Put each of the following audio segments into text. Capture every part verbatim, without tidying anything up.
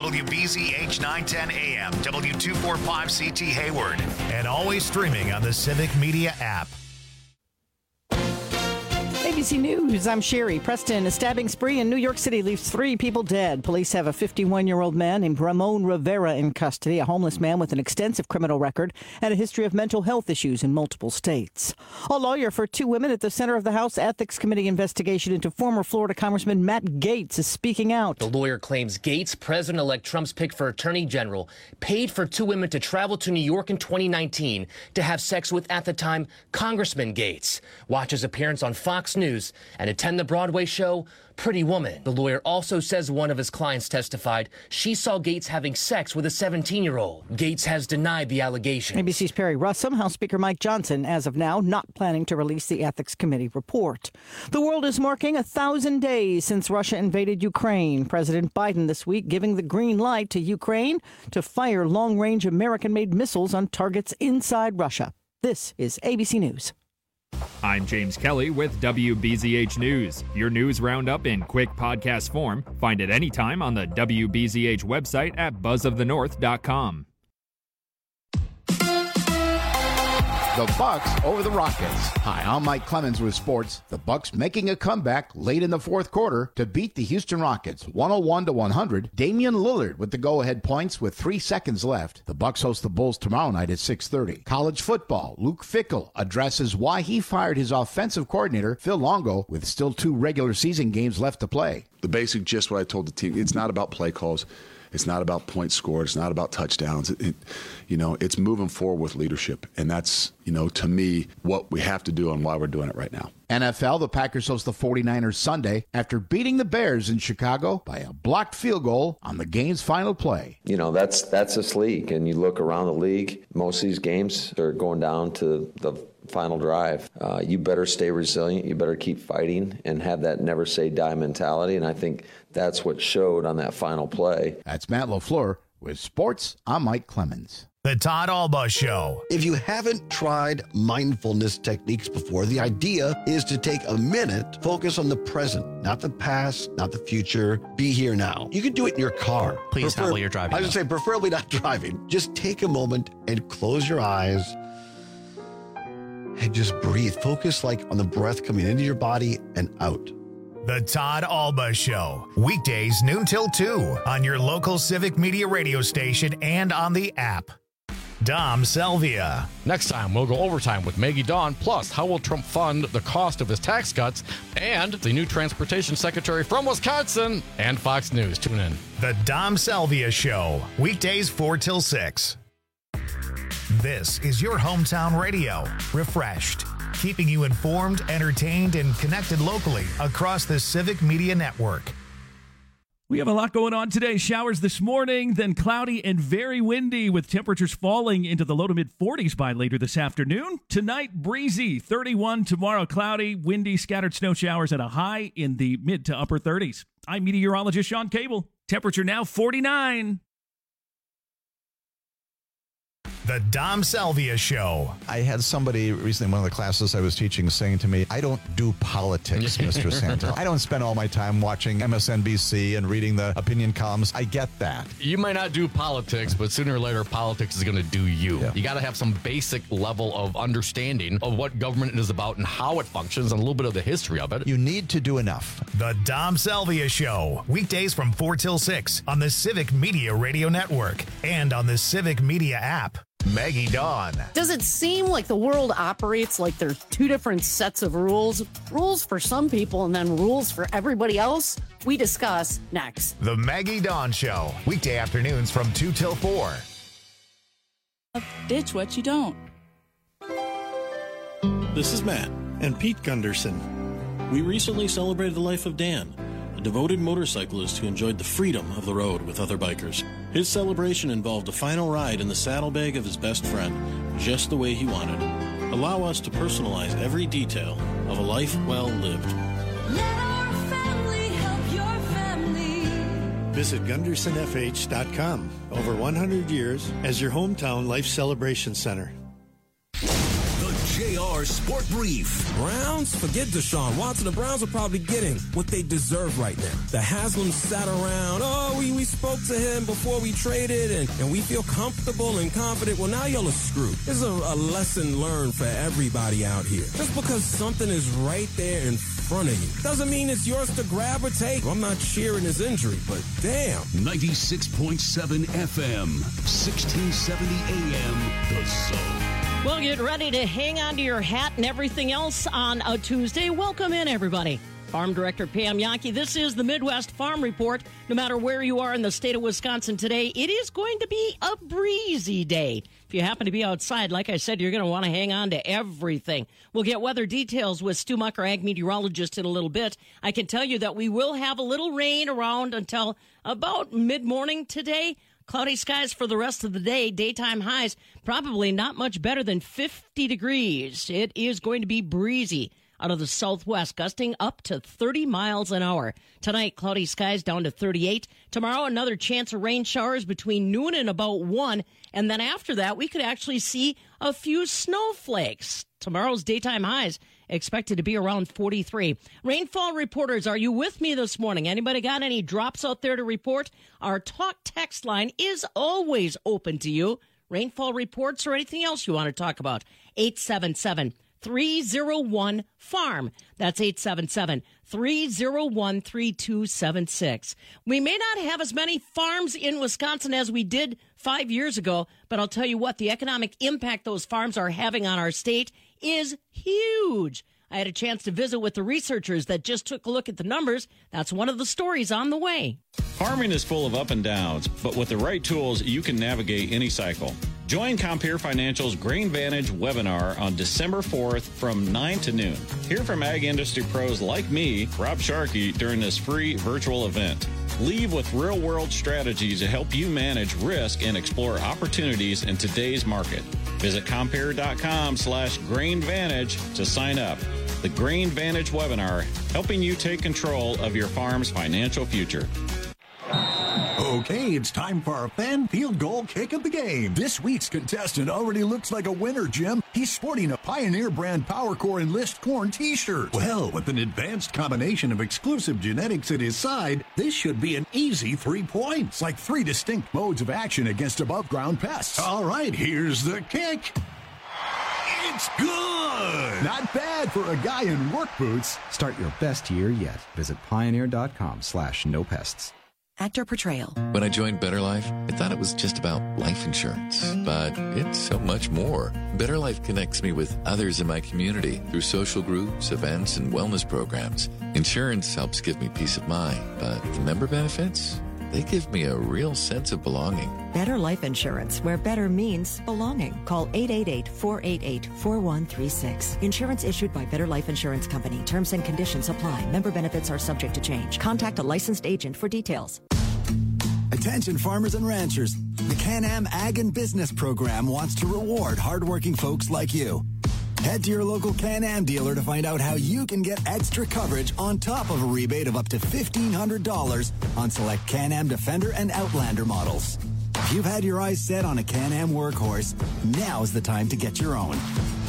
W B Z H nine ten A M, W two forty-five C T Hayward, and always streaming on the Civic Media app. A B C News, I'm Sherry. Preston, a stabbing spree in New York City leaves three people dead. Police have a fifty-one-year-old man named Ramon Rivera in custody, a homeless man with an extensive criminal record and a history of mental health issues in multiple states. A lawyer for two women at the center of the House Ethics Committee investigation into former Florida Congressman Matt Gaetz is speaking out. The lawyer claims Gaetz, President-elect Trump's pick for Attorney General, paid for two women to travel to New York in twenty nineteen to have sex with, at the time, Congressman Gaetz. Watch his appearance on Fox News and attend the Broadway show Pretty Woman. The lawyer also says one of his clients testified she saw Gaetz having sex with a seventeen-year-old. Gaetz has denied the allegation. A B C's Perry Russum, House Speaker Mike Johnson, as of now, not planning to release the Ethics Committee report. The world is marking a thousand days since Russia invaded Ukraine. President Biden this week giving the green light to Ukraine to fire long-range American-made missiles on targets inside Russia. This is A B C News. I'm James Kelly with W B Z H News. Your news roundup in quick podcast form. Find it anytime on the W B Z H website at buzz of the north dot com. The Bucks over the Rockets. Hi, I'm Mike Clemens with sports. The Bucks making a comeback late in the fourth quarter to beat the Houston Rockets one oh one to one hundred. Damian Lillard with the go-ahead points with three seconds left. The Bucks host the Bulls tomorrow night at six thirty. College football. Luke Fickell addresses why he fired his offensive coordinator, Phil Longo, with still two regular season games left to play. The basic gist, what I told the team, it's not about play calls. It's not about points scored. It's not about touchdowns. It, it, you know, it's moving forward with leadership. And that's, you know, to me, what we have to do and why we're doing it right now. N F L, the Packers host the forty-niners Sunday after beating the Bears in Chicago by a blocked field goal on the game's final play. You know, that's that's this league. And you look around the league, most of these games are going down to the final drive. Uh, you better stay resilient. You better keep fighting and have that never say die mentality. And I think that's what showed on that final play. That's Matt LaFleur with sports. I'm Mike Clemens. The Todd Alba Show. If you haven't tried mindfulness techniques before, the idea is to take a minute, focus on the present, not the past, not the future. Be here now. You can do it in your car. Please Prefer- not while you're driving. I would say preferably not driving. Just take a moment and close your eyes and just breathe. Focus like on the breath coming into your body and out. The Todd Alba Show. Weekdays noon till two on your local Civic Media radio station and on the app. Dom Selvia. Next time, we'll go overtime with Maggie Dawn. Plus, how will Trump fund the cost of his tax cuts? And the new transportation secretary from Wisconsin and Fox News. Tune in. The Dom Selvia Show. Weekdays four till six. This is your hometown radio. Refreshed. Keeping you informed, entertained, and connected locally across the Civic Media Network. We have a lot going on today. Showers this morning, then cloudy and very windy with temperatures falling into the low to mid forties by later this afternoon. Tonight, breezy, thirty-one. Tomorrow, cloudy, windy, scattered snow showers at a high in the mid to upper thirties. I'm meteorologist Sean Cable. Temperature now forty-nine. The Dom Selvia Show. I had somebody recently in one of the classes I was teaching saying to me, I don't do politics, Mister Santo. I don't spend all my time watching M S N B C and reading the opinion columns. I get that. You might not do politics, but sooner or later, politics is going to do you. Yeah. You got to have some basic level of understanding of what government is about and how it functions and a little bit of the history of it. You need to do enough. The Dom Selvia Show. Weekdays from four till six on the Civic Media Radio Network and on the Civic Media app. Maggie Dawn. Does it seem like the world operates like there's two different sets of rules? Rules for some people and then rules for everybody else? We discuss next. The Maggie Dawn Show. Weekday afternoons from two till four. Ditch what you don't. This is Matt and Pete Gunderson. We recently celebrated the life of Dan, a devoted motorcyclist who enjoyed the freedom of the road with other bikers. His celebration involved a final ride in the saddlebag of his best friend, just the way he wanted. Allow us to personalize every detail of a life well lived. Let our family help your family. Visit Gunderson F H dot com. Over one hundred years as your hometown life celebration center. The J R Sport Brief. Browns? Forget Deshaun Watson. The Browns are probably getting what they deserve right now. The Haslams sat around. Oh, we, we spoke to him before we traded, and, and we feel comfortable and confident. Well, now y'all are screwed. This is a, a lesson learned for everybody out here. Just because something is right there in front of you doesn't mean it's yours to grab or take. I'm not cheering his injury, but damn. ninety-six point seven F M, sixteen seventy A M, The Zone. Well, get ready to hang on to your hat and everything else on a Tuesday. Welcome in, everybody. Farm Director Pam Yankee. This is the Midwest Farm Report. No matter where you are in the state of Wisconsin today, it is going to be a breezy day. If you happen to be outside, like I said, you're going to want to hang on to everything. We'll get weather details with Stu Muck, our ag meteorologist, in a little bit. I can tell you that we will have a little rain around until about mid-morning today. Cloudy skies for the rest of the day. Daytime highs probably not much better than fifty degrees. It is going to be breezy out of the southwest, gusting up to thirty miles an hour. Tonight, cloudy skies down to thirty-eight. Tomorrow, another chance of rain showers between noon and about one. And then after that, we could actually see a few snowflakes. Tomorrow's daytime highs expected to be around forty-three. Rainfall reporters, are you with me this morning? Anybody got any drops out there to report? Our talk text line is always open to you. Rainfall reports or anything else you want to talk about. eight seven seven, three oh one, farm. That's eight seven seven, three oh one, three two seven six. We may not have as many farms in Wisconsin as we did five years ago, but I'll tell you what, the economic impact those farms are having on our state is huge. I had a chance to visit with the researchers that just took a look at the numbers. That's one of the stories on the way. Farming is full of up and downs, but with the right tools, you can navigate any cycle. Join Compeer Financial's Grain Vantage webinar on December fourth from nine to noon. Hear from ag industry pros like me, Rob Sharkey, during this free virtual event. Leave with real-world strategies to help you manage risk and explore opportunities in today's market. Visit Compeer.com slash Grain Vantage to sign up. The Grain Vantage webinar, helping you take control of your farm's financial future. Okay, it's time for our fan field goal kick of the game. This week's contestant already looks like a winner, Jim. He's sporting a Pioneer brand PowerCore Enlist Corn t-shirt. Well, with an advanced combination of exclusive genetics at his side, this should be an easy three points, like three distinct modes of action against above-ground pests. All right, here's the kick. It's good! Not bad for a guy in work boots. Start your best year yet. Visit Pioneer.com slash no pests. Actor portrayal. When I joined Better Life, I thought it was just about life insurance, but it's so much more. Better Life connects me with others in my community through social groups, events, and wellness programs. Insurance helps give me peace of mind, but the member benefits, they give me a real sense of belonging. Better Life Insurance, where better means belonging. Call eight eight eight, four eight eight, four one three six. Insurance issued by Better Life Insurance Company. Terms and conditions apply. Member benefits are subject to change. Contact a licensed agent for details. Attention farmers and ranchers. The Can-Am Ag and Business Program wants to reward hardworking folks like you. Head to your local Can-Am dealer to find out how you can get extra coverage on top of a rebate of up to fifteen hundred dollars on select Can-Am Defender and Outlander models. If you've had your eyes set on a Can-Am workhorse, now's the time to get your own.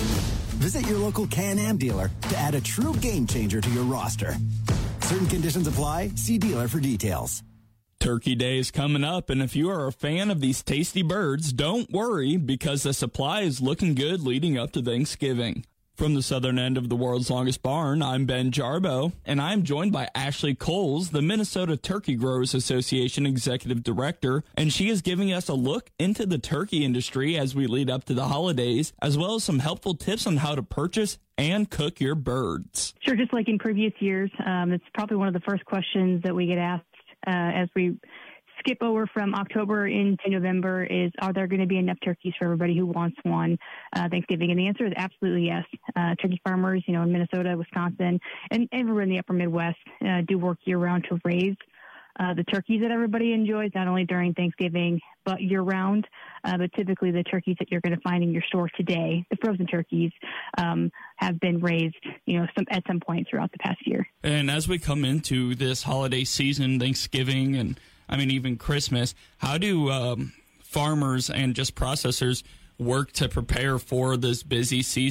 Visit your local Can-Am dealer to add a true game changer to your roster. Certain conditions apply. See dealer for details. Turkey Day is coming up, and if you are a fan of these tasty birds, don't worry, because the supply is looking good leading up to Thanksgiving. From the southern end of the world's longest barn, I'm Ben Jarbo, and I'm joined by Ashley Coles, the Minnesota Turkey Growers Association Executive Director, and she is giving us a look into the turkey industry as we lead up to the holidays, as well as some helpful tips on how to purchase and cook your birds. Sure, just like in previous years, um, it's probably one of the first questions that we get asked Uh, as we skip over from October into November is, are there going to be enough turkeys for everybody who wants one uh, Thanksgiving? And the answer is absolutely yes. Uh, turkey farmers, you know, in Minnesota, Wisconsin, and everywhere in the upper Midwest uh, do work year-round to raise uh, the turkeys that everybody enjoys, not only during Thanksgiving, but year-round. Uh, but typically the turkeys that you're going to find in your store today, the frozen turkeys, um, have been raised, you know, some, at some point throughout the past year. And as we come into this holiday season, Thanksgiving, and I mean, even Christmas, how do um, farmers and just processors work to prepare for this busy season?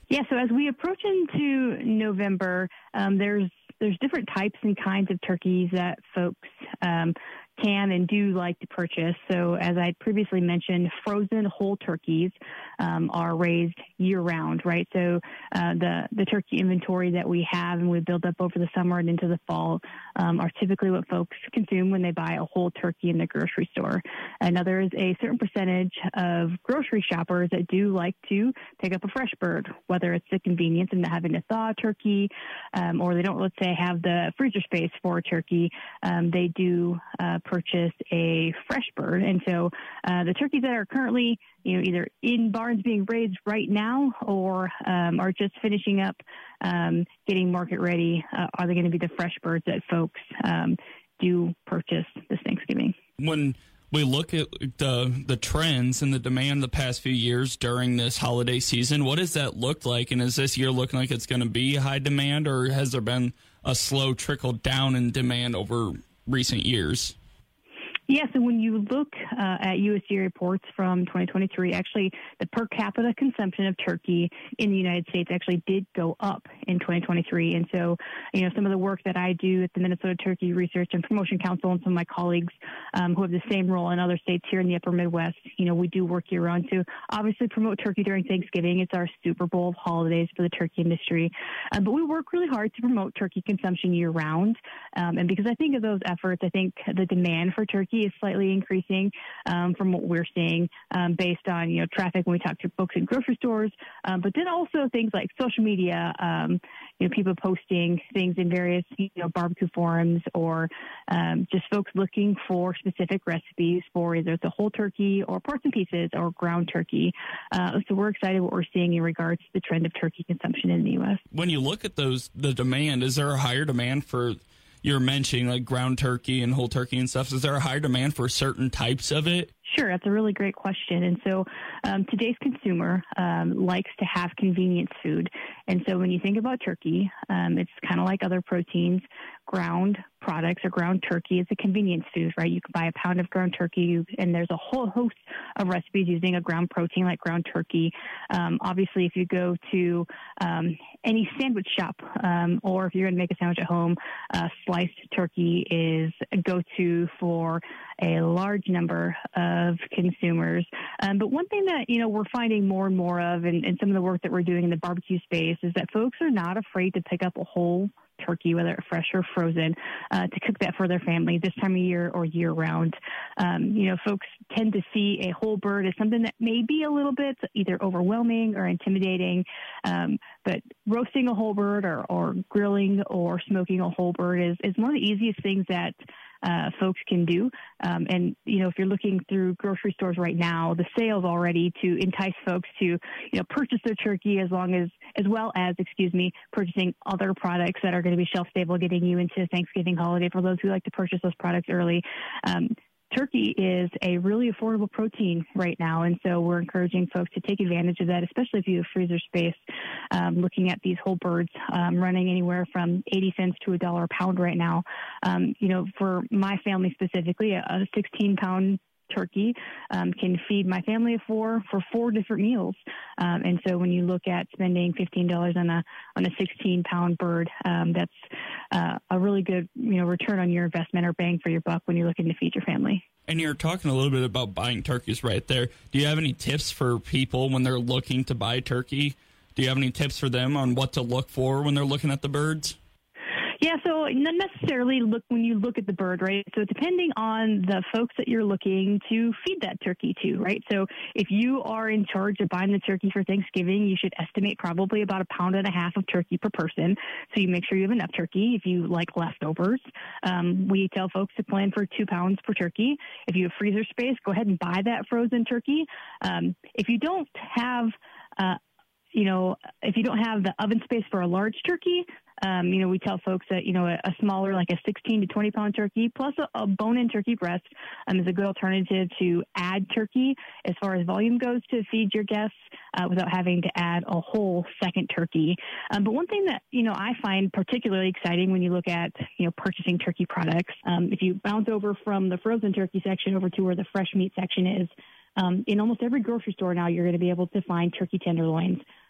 Yeah, so as we approach into November, um, there's there's different types and kinds of turkeys that folks um, can and do like to purchase. So as I previously mentioned, frozen whole turkeys um, are raised year-round, right? So uh, the, the turkey inventory that we have and we build up over the summer and into the fall um, are typically what folks consume when they buy a whole turkey in the grocery store. And now there's a certain percentage of grocery shoppers that do like to pick up a fresh bird, whether it's the convenience of not having to thaw a turkey um, or they don't, let's say, have the freezer space for a turkey. Um, they do uh, purchase a fresh bird. And so uh, the turkeys that are currently, you know, either in barns being raised right now or um, are just finishing up um, getting market ready, uh, are they going to be the fresh birds that folks um, do purchase this Thanksgiving? When we look at the the trends and the demand the past few years during this holiday season, what does that look like? And is this year looking like it's going to be high demand, or has there been a slow trickle down in demand over recent years? Yeah, so when you look uh, at U S D A reports from twenty twenty-three, actually the per capita consumption of turkey in the United States actually did go up in twenty twenty-three. And so, you know, some of the work that I do at the Minnesota Turkey Research and Promotion Council and some of my colleagues um, who have the same role in other states here in the upper Midwest, you know, we do work year round to obviously promote turkey during Thanksgiving. It's our Super Bowl of holidays for the turkey industry. Um, but we work really hard to promote turkey consumption year round. Um, and because I think of those efforts, I think the demand for turkey is slightly increasing um, from what we're seeing um, based on, you know, traffic when we talk to folks in grocery stores, um, but then also things like social media, um, you know, people posting things in various, you know, barbecue forums or um, just folks looking for specific recipes for either the whole turkey or parts and pieces or ground turkey. Uh, so we're excited what we're seeing in regards to the trend of turkey consumption in the U S. When you look at those, the demand, is there a higher demand for, you're mentioning like ground turkey and whole turkey and stuff, is there a higher demand for certain types of it? Sure, that's a really great question. And so um, today's consumer um, likes to have convenience food. And so when you think about turkey, um, it's kind of like other proteins. Ground products or ground turkey is a convenience food, right? You can buy a pound of ground turkey, and there's a whole host of recipes using a ground protein like ground turkey. Um, obviously, if you go to um, any sandwich shop um, or if you're going to make a sandwich at home, uh, sliced turkey is a go-to for a large number of consumers. Um, but one thing that, you know, we're finding more and more of in, in some of the work that we're doing in the barbecue space is that folks are not afraid to pick up a whole turkey, whether it's fresh or frozen, uh, to cook that for their family this time of year or year round. Um, you know, folks tend to see a whole bird as something that may be a little bit either overwhelming or intimidating. Um, but roasting a whole bird or, or grilling or smoking a whole bird is, is one of the easiest things that Uh, folks can do. Um, and, you know, if you're looking through grocery stores right now, the sales already to entice folks to, you know, purchase their turkey as long as, as well as, excuse me, purchasing other products that are going to be shelf stable, getting you into Thanksgiving holiday for those who like to purchase those products early. Um, Turkey is a really affordable protein right now, and so we're encouraging folks to take advantage of that, especially if you have freezer space. Um, looking at these whole birds um, running anywhere from eighty cents to a dollar a pound right now. Um, you know, for my family specifically, a sixteen pound turkey um, can feed my family of four for four different meals. Um, and so when you look at spending fifteen dollars on a on a sixteen pound bird, um, that's uh, a really good, you know, return on your investment or bang for your buck when you're looking to feed your family. And you're talking a little bit about buying turkeys right there. Do you have any tips for people when they're looking to buy turkey? Do you have any tips for them on what to look for when they're looking at the birds? Yeah, so not necessarily look when you look at the bird, right? So depending on the folks that you're looking to feed that turkey to, right? So if you are in charge of buying the turkey for Thanksgiving, you should estimate probably about a pound and a half of turkey per person. So you make sure you have enough turkey. If you like leftovers, um, we tell folks to plan for two pounds per turkey. If you have freezer space, go ahead and buy that frozen turkey. Um, if you don't have uh, you know, if you don't have the oven space for a large turkey, um, you know, we tell folks that, you know, a, a smaller, like a sixteen to twenty pound turkey plus a, a bone-in turkey breast um, is a good alternative to add turkey as far as volume goes to feed your guests uh, without having to add a whole second turkey. Um, but one thing that, you know, I find particularly exciting when you look at, you know, purchasing turkey products, um, if you bounce over from the frozen turkey section over to where the fresh meat section is, Um, in almost every grocery store now, you're going to be able to find turkey tenderloins.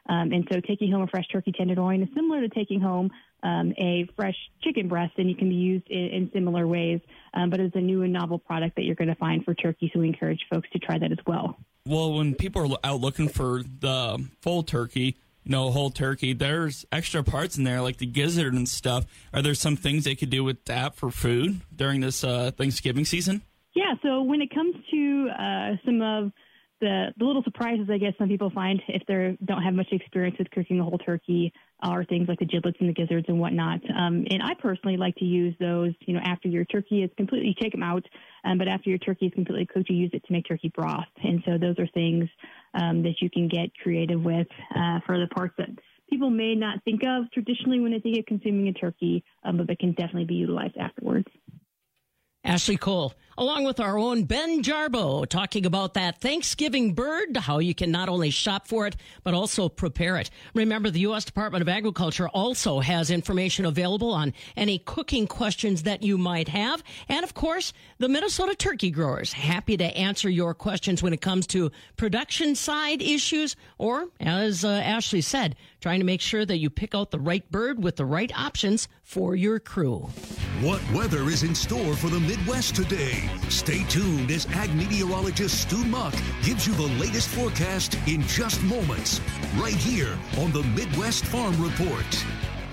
Um, and so taking home a fresh turkey tenderloin is similar to taking home um, a fresh chicken breast, and you can be used in, in similar ways. Um, but it's a new and novel product that you're going to find for turkey, so we encourage folks to try that as well. Well, when people are out looking for the full turkey, you know, whole turkey, there's extra parts in there like the gizzard and stuff. Are there some things they could do with that for food during this uh, Thanksgiving season? Yeah, so when it comes to uh, some of the, the little surprises, I guess some people find if they don't have much experience with cooking a whole turkey, are things like the giblets and the gizzards and whatnot. Um, and I personally like to use those, you know, after your turkey is completely, you take them out, um, but after your turkey is completely cooked, you use it to make turkey broth. And so those are things um, that you can get creative with uh, for the parts that people may not think of traditionally when they think of consuming a turkey, um, but that can definitely be utilized afterwards. Ashley Cole, along with our own Ben Jarbo, talking about that Thanksgiving bird, how you can not only shop for it, but also prepare it. Remember, the U S Department of Agriculture also has information available on any cooking questions that you might have. And, of course, the Minnesota turkey growers, happy to answer your questions when it comes to production side issues or, as uh, Ashley said, trying to make sure that you pick out the right bird with the right options for your crew. What weather is in store for the Midwest today? Stay tuned as ag meteorologist Stu Muck gives you the latest forecast in just moments, right here on the Midwest Farm Report.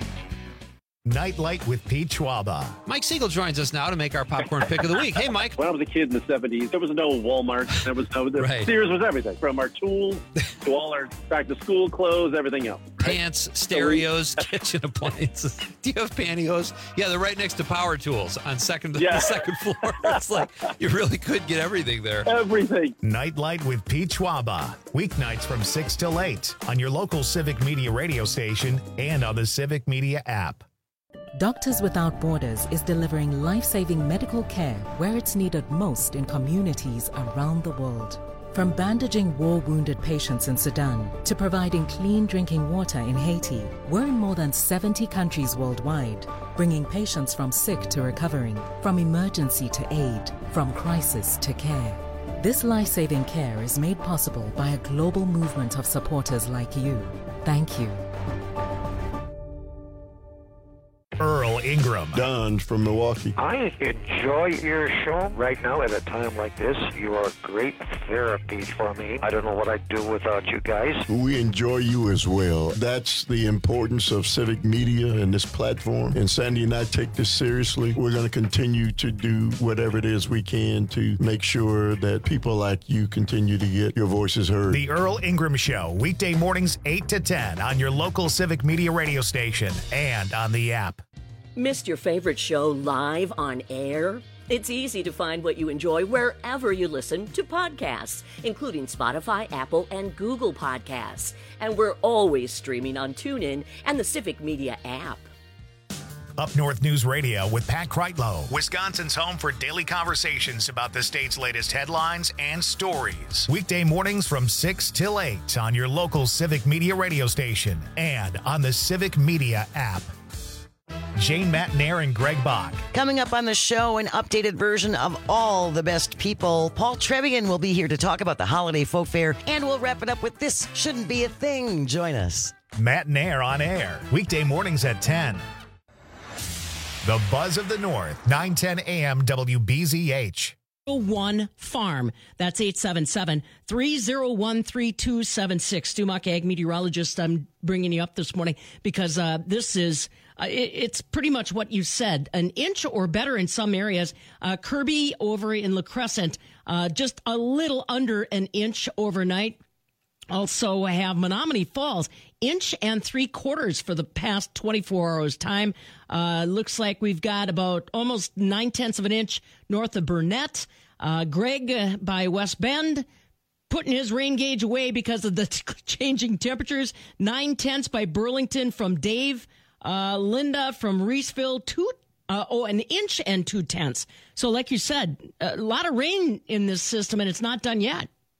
Nightlight with Pete Schwaba. Mike Siegel joins us now to make our popcorn pick of the week. Hey, Mike. When I was a kid in the seventies, there was no Walmart. There was no, the Right. Sears was everything, from our tools to all our back-to-school clothes, everything else. Pants, stereos, kitchen appliances. Do you have pantyhose? Yeah, they're right next to power tools on second Yeah. the second floor. It's like you really could get everything there. Everything. Nightlight with Pete Schwaba. Weeknights from six till eight on your local Civic Media radio station and on the Civic Media app. Doctors Without Borders is delivering life-saving medical care where it's needed most in communities around the world. From bandaging war-wounded patients in Sudan to providing clean drinking water in Haiti, we're in more than seventy countries worldwide, bringing patients from sick to recovering, from emergency to aid, from crisis to care. This life-saving care is made possible by a global movement of supporters like you. Thank you. Earl Ingram. Don from Milwaukee. I enjoy your show right now at a time like this. You are great therapy for me. I don't know what I'd do without you guys. We enjoy you as well. That's the importance of civic media and this platform. And Sandy and I take this seriously. We're going to continue to do whatever it is we can to make sure that people like you continue to get your voices heard. The Earl Ingram Show, weekday mornings eight to ten on your local Civic Media radio station and on the app. Missed your favorite show live on air? It's easy to find what you enjoy wherever you listen to podcasts, including Spotify, Apple, and Google Podcasts. And we're always streaming on TuneIn and the Civic Media app. Up North News Radio with Pat Kreitlow, Wisconsin's home for daily conversations about the state's latest headlines and stories. Weekday mornings from six till eight on your local Civic Media radio station and on the Civic Media app. Jane Matnair and Greg Bach. Coming up on the show, an updated version of All the Best People. Paul Trevian will be here to talk about the holiday folk fair, and we'll wrap it up with This Shouldn't Be a Thing. Join us. Matnair on air, weekday mornings at ten. The Buzz of the North, nine ten a.m. W B Z H. One Farm. That's eight seven seven, three oh one, three two seven six. Stu Muck, ag meteorologist. I'm bringing you up this morning because uh, this is, uh, it, it's pretty much what you said. An inch or better in some areas. Uh, Kirby over in La Crescent, uh, just a little under an inch overnight. Also have Menominee Falls, inch and three quarters for the past twenty-four hours time. Uh, looks like we've got about almost nine tenths of an inch north of Burnett. Uh, Greg uh, by West Bend putting his rain gauge away because of the t- changing temperatures. Nine tenths by Burlington from Dave. Uh, Linda from Reeseville, two, uh, oh, an inch and two tenths. So like you said, a lot of rain in this system and it's not done yet.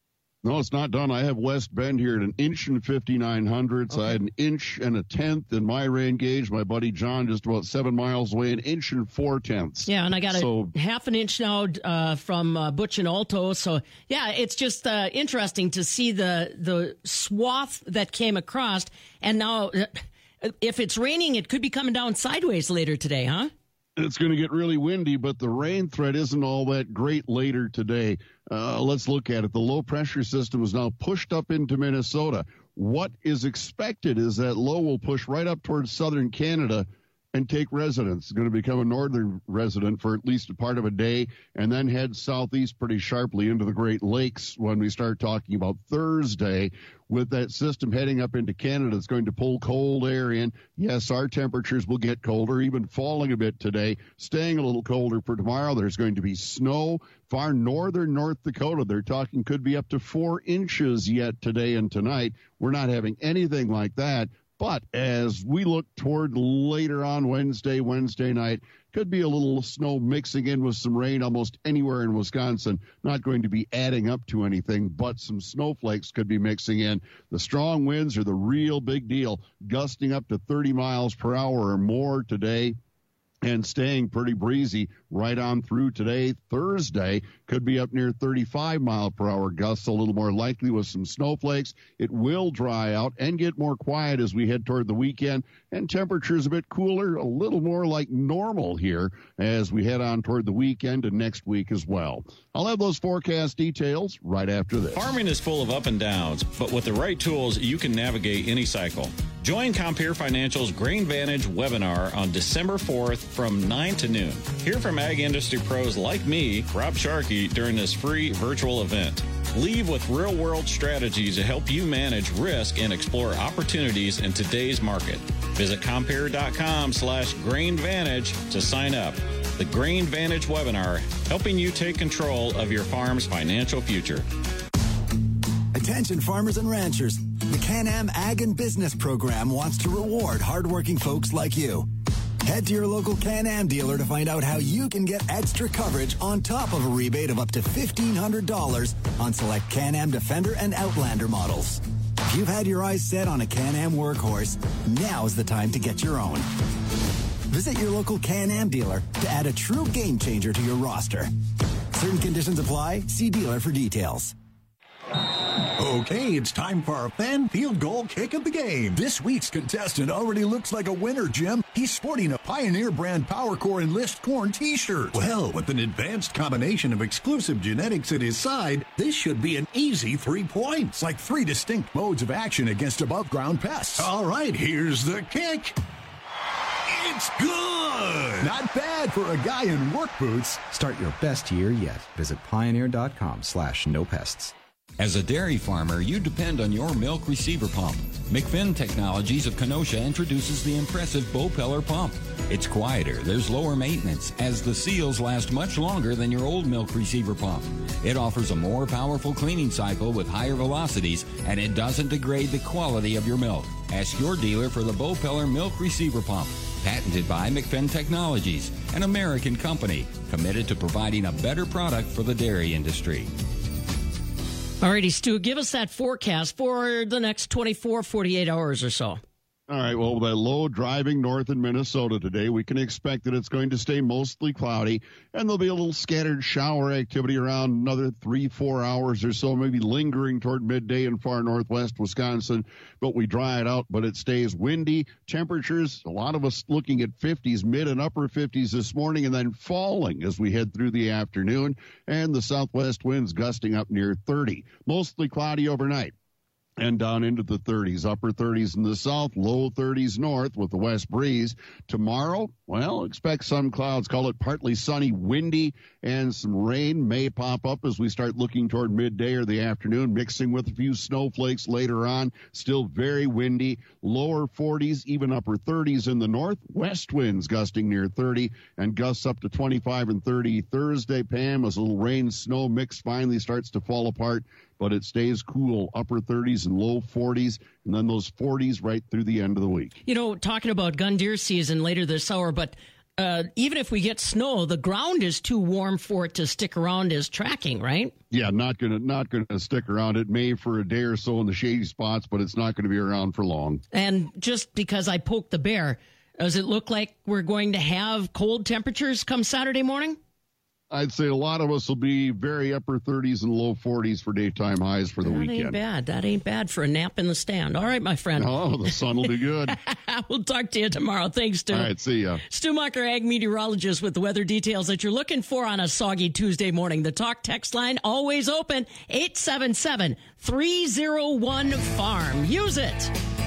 No, it's not done. I have West Bend here at an inch and fifty-nine hundredths. Okay. I had an inch and a tenth in my rain gauge. My buddy John, just about seven miles away, an inch and four tenths. Yeah, and I got so, a half an inch now uh, from uh, Butch and Alto. So, yeah, it's just uh, interesting to see the the swath that came across. And now, uh, if it's raining, it could be coming down sideways later today, huh? It's going to get really windy, but the rain threat isn't all that great later today. Uh, let's look at it. The low-pressure system is now pushed up into Minnesota. What is expected is that low will push right up towards southern Canada and take residence. It's going to become a northern resident for at least a part of a day and then head southeast pretty sharply into the Great Lakes when we start talking about Thursday. With that system heading up into Canada, it's going to pull cold air in. Yes, our temperatures will get colder, even falling a bit today, staying a little colder for tomorrow. There's going to be snow. Far northern North Dakota, they're talking could be up to four inches yet today and tonight. We're not having anything like that. But as we look toward later on Wednesday, Wednesday night, could be a little snow mixing in with some rain almost anywhere in Wisconsin. Not going to be adding up to anything, but some snowflakes could be mixing in. The strong winds are the real big deal, gusting up to thirty miles per hour or more today. And staying pretty breezy right on through today. Thursday could be up near thirty-five mile per hour gusts, a little more likely with some snowflakes. It will dry out and get more quiet as we head toward the weekend. And temperatures a bit cooler, a little more like normal here as we head on toward the weekend and next week as well. I'll have those forecast details right after this. Farming is full of up and downs, but with the right tools, you can navigate any cycle. Join Compeer Financial's Grain Vantage webinar on December fourth from nine to noon. Hear from ag industry pros like me, Rob Sharkey, during this free virtual event. Leave with real-world strategies to help you manage risk and explore opportunities in today's market. Visit Compeer.com slash Grain Vantage to sign up. The Grain Vantage webinar, helping you take control of your farm's financial future. Attention farmers and ranchers. The Can-Am Ag and Business Program wants to reward hardworking folks like you. Head to your local Can-Am dealer to find out how you can get extra coverage on top of a rebate of up to fifteen hundred dollars on select Can-Am Defender and Outlander models. If you've had your eyes set on a Can-Am workhorse, now's the time to get your own. Visit your local Can-Am dealer to add a true game changer to your roster. Certain conditions apply. See dealer for details. Okay, it's time for our fan field goal kick of the game. This week's contestant already looks like a winner, Jim. He's sporting a Pioneer brand PowerCore Enlist Corn t-shirt. Well, with an advanced combination of exclusive genetics at his side, this should be an easy three points, like three distinct modes of action against above-ground pests. All right, here's the kick. It's good! Not bad for a guy in work boots. Start your best year yet. Visit Pioneer.com slash no pests. As a dairy farmer, you depend on your milk receiver pump. McFinn Technologies of Kenosha introduces the impressive Bopeller pump. It's quieter, there's lower maintenance, as the seals last much longer than your old milk receiver pump. It offers a more powerful cleaning cycle with higher velocities, and it doesn't degrade the quality of your milk. Ask your dealer for the Bopeller milk receiver pump. Patented by McFinn Technologies, an American company committed to providing a better product for the dairy industry. All righty, Stu, give us that forecast for the next twenty-four, forty-eight hours or so. All right, well, with that low driving north in Minnesota today, we can expect that it's going to stay mostly cloudy, and there'll be a little scattered shower activity around another three, four hours or so, maybe lingering toward midday in far northwest Wisconsin, but we dry it out, but it stays windy. Temperatures, a lot of us looking at fifties, mid and upper fifties this morning, and then falling as we head through the afternoon, and the southwest winds gusting up near thirty. Mostly cloudy overnight. And down into the thirties, upper thirties in the south, low thirties north with the west breeze. Tomorrow, well, expect some clouds, call it partly sunny, windy, and some rain may pop up as we start looking toward midday or the afternoon, mixing with a few snowflakes later on. Still very windy, lower forties, even upper thirties in the north. West winds gusting near thirty, and gusts up to twenty-five and thirty Thursday, Pam, as a little rain snow mix finally starts to fall apart. But it stays cool, upper thirties and low forties, and then those forties right through the end of the week. You know, talking about gun deer season later this hour, but uh, even if we get snow, the ground is too warm for it to stick around as tracking, right? Yeah, not gonna not gonna stick around. It may for a day or so in the shady spots, but it's not going to be around for long. And just because I poked the bear, does it look like we're going to have cold temperatures come Saturday morning? I'd say a lot of us will be very upper thirties and low forties for daytime highs for the that weekend. That ain't bad. That ain't bad for a nap in the stand. All right, my friend. Oh, the sun will be good. We'll talk to you tomorrow. Thanks, Stu. All right, see ya. Stu Mucker, ag meteorologist, with the weather details that you're looking for on a soggy Tuesday morning. The talk text line always open, eight seven seven, three oh one, farm. Use it.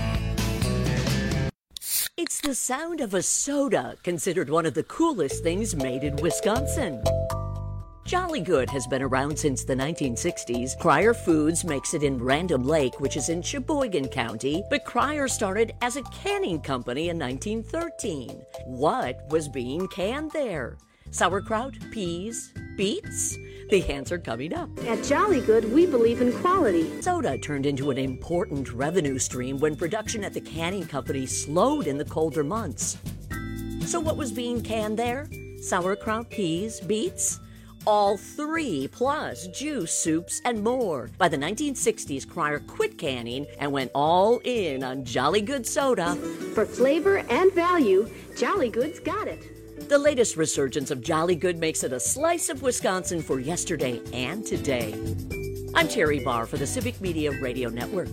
It's the sound of a soda, considered one of the coolest things made in Wisconsin. Jolly Good has been around since the nineteen sixties. Cryer Foods makes it in Random Lake, which is in Sheboygan County, but Cryer started as a canning company in nineteen thirteen. What was being canned there? Sauerkraut, peas, beets? The answer coming up. At Jolly Good, we believe in quality. Soda turned into an important revenue stream when production at the canning company slowed in the colder months. So what was being canned there? Sauerkraut, peas, beets? All three, plus juice, soups, and more. By the nineteen sixties, Cryer quit canning and went all in on Jolly Good soda. For flavor and value, Jolly Good's got it. The latest resurgence of Jolly Good makes it a slice of Wisconsin for yesterday and today. I'm Terry Barr for the Civic Media Radio Network.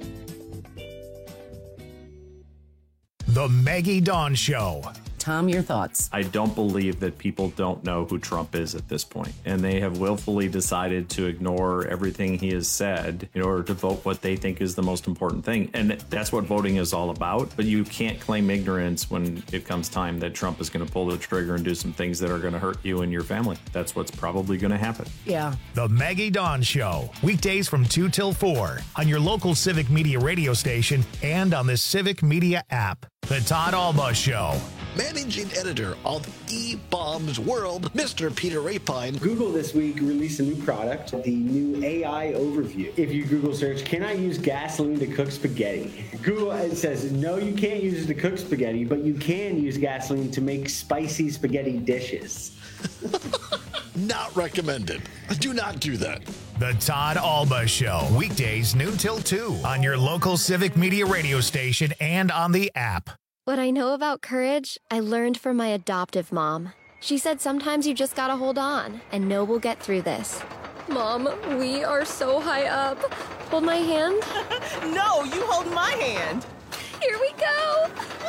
The Maggie Dawn Show. Tom, your thoughts? I don't believe that people don't know who Trump is at this point, and they have willfully decided to ignore everything he has said in order to vote what they think is the most important thing. And that's what voting is all about. But you can't claim ignorance when it comes time that Trump is going to pull the trigger and do some things that are going to hurt you and your family. That's what's probably going to happen. Yeah. The Maggie Dawn Show, weekdays from two till four on your local Civic Media radio station and on the Civic Media app. The Todd Alba Show. Managing editor of E-Bombs World, Mister Peter Rapine. Google this week released a new product, the new A I Overview. If you Google search, can I use gasoline to cook spaghetti? Google it says, no, you can't use it to cook spaghetti, but you can use gasoline to make spicy spaghetti dishes. Not recommended. Do not do that. The Todd Alba Show, weekdays noon till two on your local Civic Media radio station and on the app. What I know about courage, I learned from my adoptive mom. She said sometimes you just gotta hold on and know we'll get through this. Mom, we are so high up. Hold my hand. No, you hold my hand. Here we go.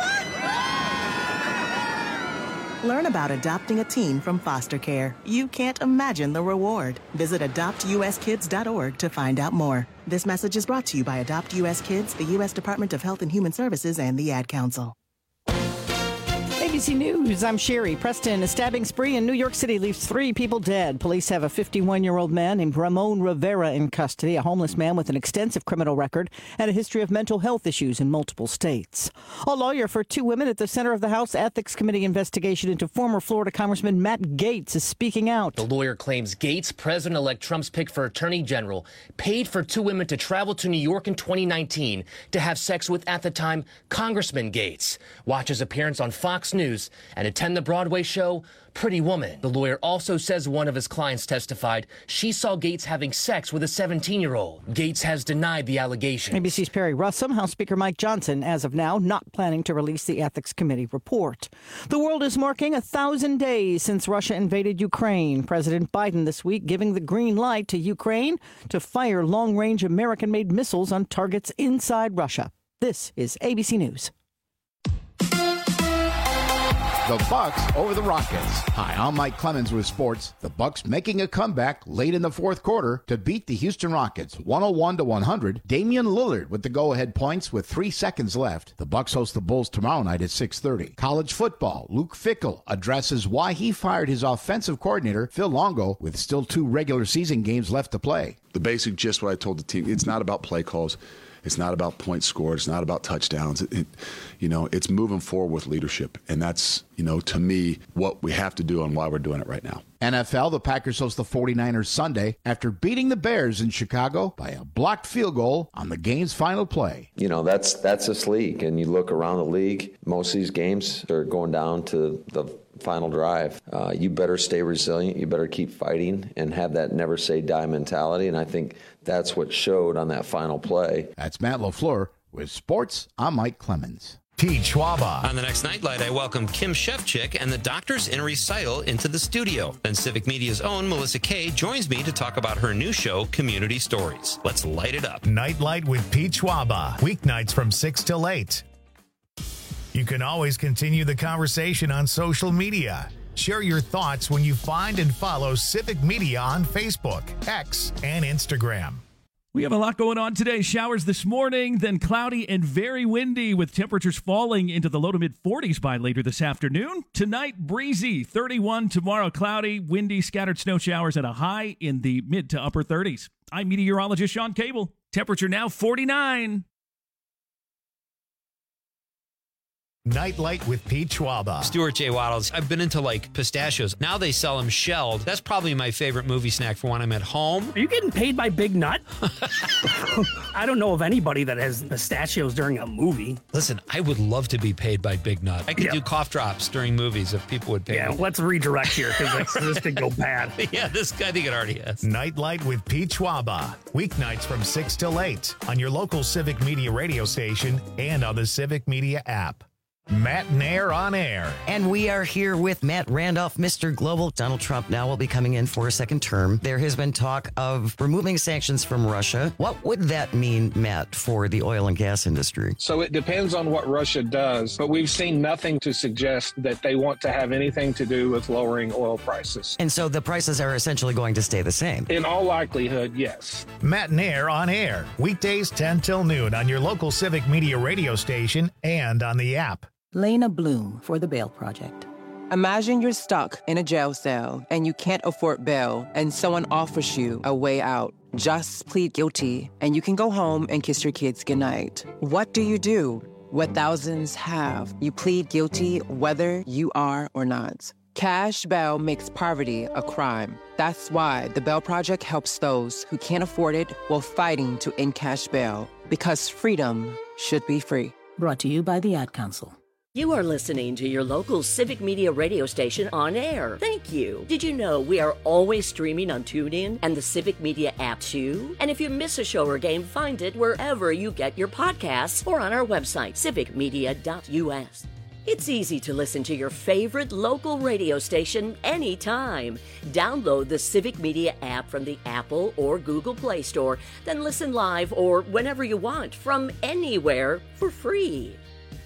Learn about adopting a teen from foster care. You can't imagine the reward. Visit adopt u s kids dot org to find out more. This message is brought to you by Adopt U S Kids, the U S Department of Health and Human Services, and the Ad Council. A B C News, I'm Sherry. Preston, a stabbing spree in New York City leaves three people dead. Police have a fifty-one-year-old man named Ramon Rivera in custody, a homeless man with an extensive criminal record and a history of mental health issues in multiple states. A lawyer for two women at the center of the House Ethics Committee investigation into former Florida Congressman Matt Gaetz is speaking out. The lawyer claims Gaetz, President-elect Trump's pick for Attorney General, paid for two women to travel to New York in twenty nineteen to have sex with, at the time, Congressman Gaetz. Watch his appearance on Fox News and attend the Broadway show Pretty Woman. The lawyer also says one of his clients testified she saw Gaetz having sex with a seventeen-year-old. Gaetz has denied the allegation. A B C's Perry Russum, House Speaker Mike Johnson, as of now, not planning to release the Ethics Committee report. The world is marking a thousand days since Russia invaded Ukraine. President Biden this week giving the green light to Ukraine to fire long-range American-made missiles on targets inside Russia. This is A B C News. The Bucks over the Rockets. Hi, I'm Mike Clemens with sports. The Bucks making a comeback late in the fourth quarter to beat the Houston Rockets one oh one to one hundred. Damian Lillard with the go-ahead points with three seconds left. The Bucks host the Bulls tomorrow night at six thirty. College football. Luke Fickell addresses why he fired his offensive coordinator, Phil Longo, with still two regular season games left to play. The basic gist what I told the team, it's not about play calls. It's not about points scored. It's not about touchdowns. It, it, you know, it's moving forward with leadership. And that's, you know, to me, what we have to do and why we're doing it right now. N F L, the Packers host the forty-niners Sunday after beating the Bears in Chicago by a blocked field goal on the game's final play. You know, that's that's this league. And you look around the league, most of these games are going down to the final drive. Uh, you better stay resilient. You better keep fighting and have that never say die mentality. And I think that's what showed on that final play. That's Matt LaFleur with Sports. I'm Mike Clemens. Pete Schwaba. On the next Nightlight, I welcome Kim Shevchik and the Doctors in Recital into the studio. Then Civic Media's own Melissa Kay joins me to talk about her new show, Community Stories. Let's light it up. Nightlight with Pete Schwaba. Weeknights from six till eight. You can always continue the conversation on social media. Share your thoughts when you find and follow Civic Media on Facebook, X, and Instagram. We have a lot going on today. Showers this morning, then cloudy and very windy with temperatures falling into the low to mid forties by later this afternoon. Tonight, breezy, thirty-one. Tomorrow, cloudy, windy, scattered snow showers at a high in the mid to upper thirties. I'm meteorologist Sean Cable. Temperature now forty-nine. Nightlight with Pete Schwaba. Stuart J. Waddles. I've been into like pistachios. Now they sell them shelled. That's probably my favorite movie snack for when I'm at home. Are you getting paid by Big Nut? I don't know of anybody that has pistachios during a movie. Listen, I would love to be paid by Big Nut. I could Yeah. do cough drops during movies if people would pay Yeah, me. let's redirect here because this could go bad. Yeah, this guy, I think it already has. Nightlight with Pete Schwaba. Weeknights from six till eight on your local Civic Media radio station and on the Civic Media app. Matt Nair on air. And we are here with Matt Randolph, Mister Global. Donald Trump now will be coming in for a second term. There has been talk of removing sanctions from Russia. What would that mean, Matt, for the oil and gas industry? So it depends on what Russia does, but we've seen nothing to suggest that they want to have anything to do with lowering oil prices. And so the prices are essentially going to stay the same. In all likelihood, yes. Matt Nair on air. Weekdays ten till noon on your local Civic Media radio station and on the app. Lena Bloom for the Bail Project. Imagine you're stuck in a jail cell and you can't afford bail and someone offers you a way out. Just plead guilty and you can go home and kiss your kids goodnight. What do you do? What thousands have. You plead guilty whether you are or not. Cash bail makes poverty a crime. That's why the Bail Project helps those who can't afford it while fighting to end cash bail. Because freedom should be free. Brought to you by the Ad Council. You are listening to your local Civic Media radio station on air. Thank you. Did you know we are always streaming on TuneIn and the Civic Media app too? And if you miss a show or game, find it wherever you get your podcasts or on our website, civic media dot u s. It's easy to listen to your favorite local radio station anytime. Download the Civic Media app from the Apple or Google Play Store, then listen live or whenever you want from anywhere for free.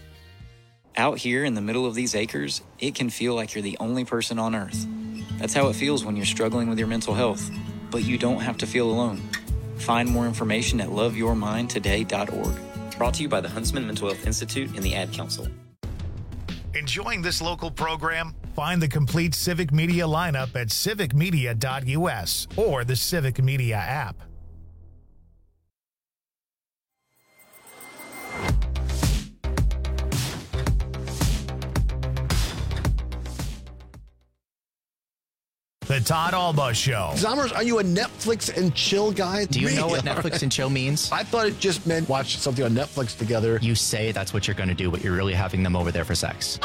Out here in the middle of these acres, it can feel like you're the only person on Earth. That's how it feels when you're struggling with your mental health. But you don't have to feel alone. Find more information at love your mind today dot org. Brought to you by the Huntsman Mental Health Institute and the Ad Council. Enjoying this local program? Find the complete Civic Media lineup at civic media dot u s or the Civic Media app. The Todd Alba Show. Zommers, are you a Netflix and chill guy? Do you Me? know what Netflix and chill means? I thought it just meant watch something on Netflix together. You say that's what you're going to do, but you're really having them over there for sex.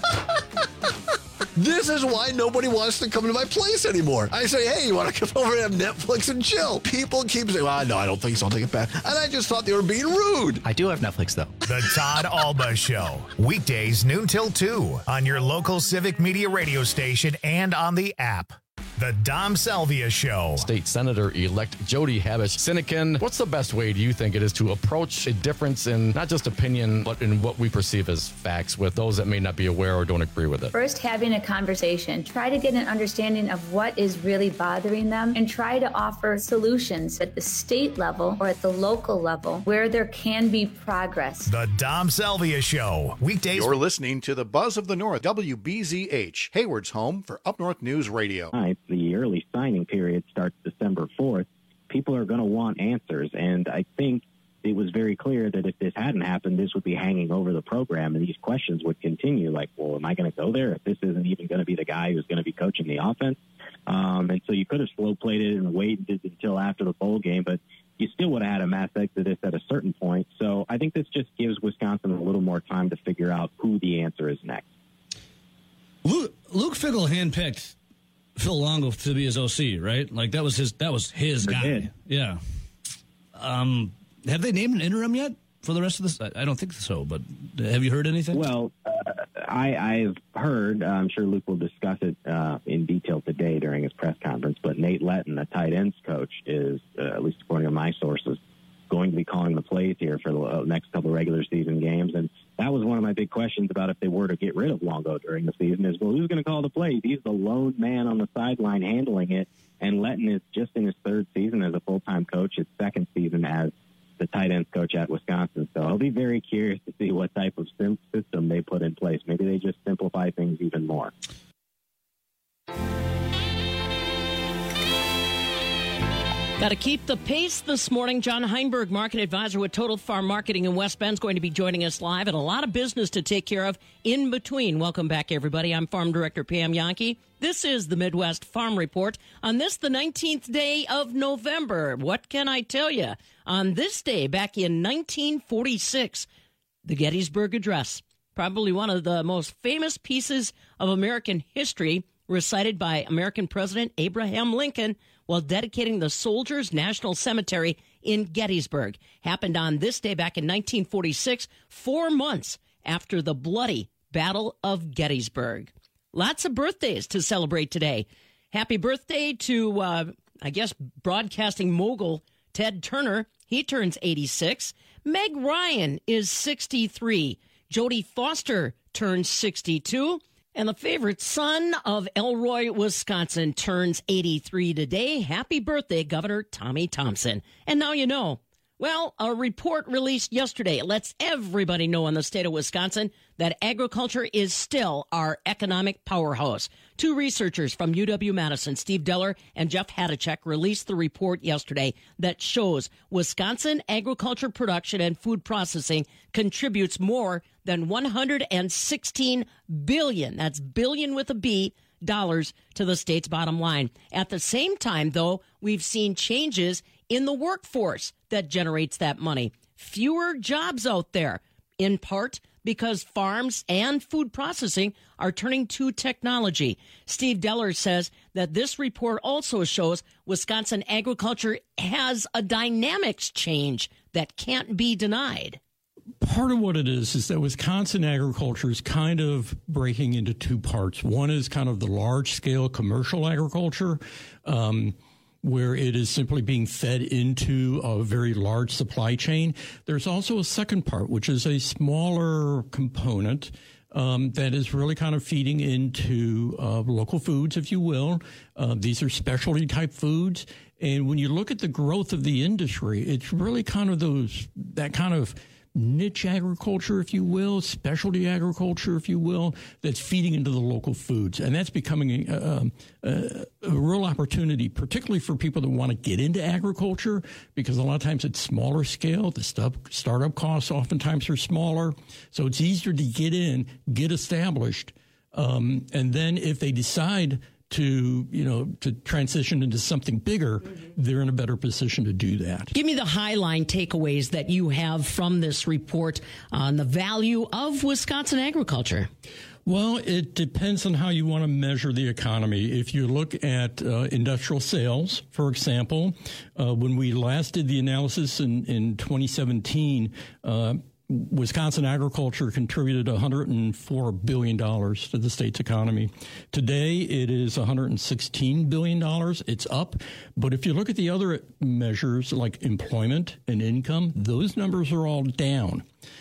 This is why nobody wants to come to my place anymore. I say, hey, you want to come over and have Netflix and chill? People keep saying, well, no, I don't think so. I'll take it back. And I just thought they were being rude. I do have Netflix, though. The Todd Alba Show. Weekdays, noon till two on your local Civic Media radio station and on the app. The Dom Salvia Show. State Senator-elect Jody Habush-Sinekin, what's the best way, do you think, it is to approach a difference in not just opinion, but in what we perceive as facts with those that may not be aware or don't agree with it? First, having a conversation. Try to get an understanding of what is really bothering them and try to offer solutions at the state level or at the local level where there can be progress. The Dom Salvia Show. Weekdays. You're listening to the Buzz of the North, W B Z H, Hayward's home for Up North News Radio. Hi. The early signing period starts December fourth. People are going to want answers, and I think it was very clear that if this hadn't happened, this would be hanging over the program, and these questions would continue, like, well, am I going to go there if this isn't even going to be the guy who's going to be coaching the offense? Um, and so you could have slow-played it and waited until after the bowl game, but you still would have had a mass exodus at a certain point. So I think this just gives Wisconsin a little more time to figure out who the answer is next. Luke Fickell handpicked Phil Longo to be his O C, right? Like that was his that was his guy. Did. Yeah. Um, have they named an interim yet for the rest of this? I don't think so, but have you heard anything? Well, uh, I, I've heard. Uh, I'm sure Luke will discuss it uh, in detail today during his press conference. But Nate Letton, the tight ends coach, is uh, at least according to my sources, going to be calling the plays here for the next couple of regular season games. And that was one of my big questions about if they were to get rid of Longo during the season is, well, who's going to call the plays? He's the lone man on the sideline handling it. And Letton is just in his third season as a full-time coach, his second season as the tight ends coach at Wisconsin. So I'll be very curious to see what type of sim- system they put in place. Maybe they just simplify things even more. Got to keep the pace this morning. John Heinberg, market advisor with Total Farm Marketing in West Bend, is going to be joining us live, and a lot of business to take care of in between. Welcome back, everybody. I'm Farm Director Pam Yankee. This is the Midwest Farm Report. On this, the nineteenth day of November, what can I tell you? On this day, back in nineteen forty-six, the Gettysburg Address, probably one of the most famous pieces of American history, recited by American President Abraham Lincoln while dedicating the Soldiers National Cemetery in Gettysburg. Happened on this day back in nineteen forty-six, four months after the bloody Battle of Gettysburg. Lots of birthdays to celebrate today. Happy birthday to, uh, I guess, broadcasting mogul Ted Turner. He turns eighty-six. Meg Ryan is sixty-three. Jodie Foster turns sixty-two. And the favorite son of Elroy, Wisconsin, turns eighty-three today. Happy birthday, Governor Tommy Thompson. And now you know. Well, a report released yesterday lets everybody know in the state of Wisconsin that agriculture is still our economic powerhouse. Two researchers from U W-Madison, Steve Deller and Jeff Hadachek, released the report yesterday that shows Wisconsin agriculture production and food processing contributes more than one hundred sixteen billion, that's billion with a B, dollars to the state's bottom line. At the same time, though, we've seen changes in the workforce that generates that money. Fewer jobs out there, in part because farms and food processing are turning to technology. Steve Deller says that this report also shows Wisconsin agriculture has a dynamics change that can't be denied. Part of what it is is that Wisconsin agriculture is kind of breaking into two parts. One is kind of the large-scale commercial agriculture, um, where it is simply being fed into a very large supply chain. There's also a second part, which is a smaller component um, that is really kind of feeding into uh, local foods, if you will. Uh, these are specialty type foods. And when you look at the growth of the industry, it's really kind of those, that kind of niche agriculture, if you will, specialty agriculture, if you will, that's feeding into the local foods. And that's becoming a, a, a real opportunity, particularly for people that want to get into agriculture, because a lot of times it's smaller scale. The stuff, startup costs oftentimes are smaller. So it's easier to get in, get established. Um, and then if they decide to, you know, to transition into something bigger, mm-hmm. they're in a better position to do that. Give me the highline takeaways that you have from this report on the value of Wisconsin agriculture. Well, it depends on how you want to measure the economy. If you look at uh, industrial sales, for example, uh, when we last did the analysis in, in twenty seventeen, uh, Wisconsin agriculture contributed one hundred four billion dollars to the state's economy. Today, it is one hundred sixteen billion dollars. It's up. But if you look at the other measures like employment and income, those numbers are all down.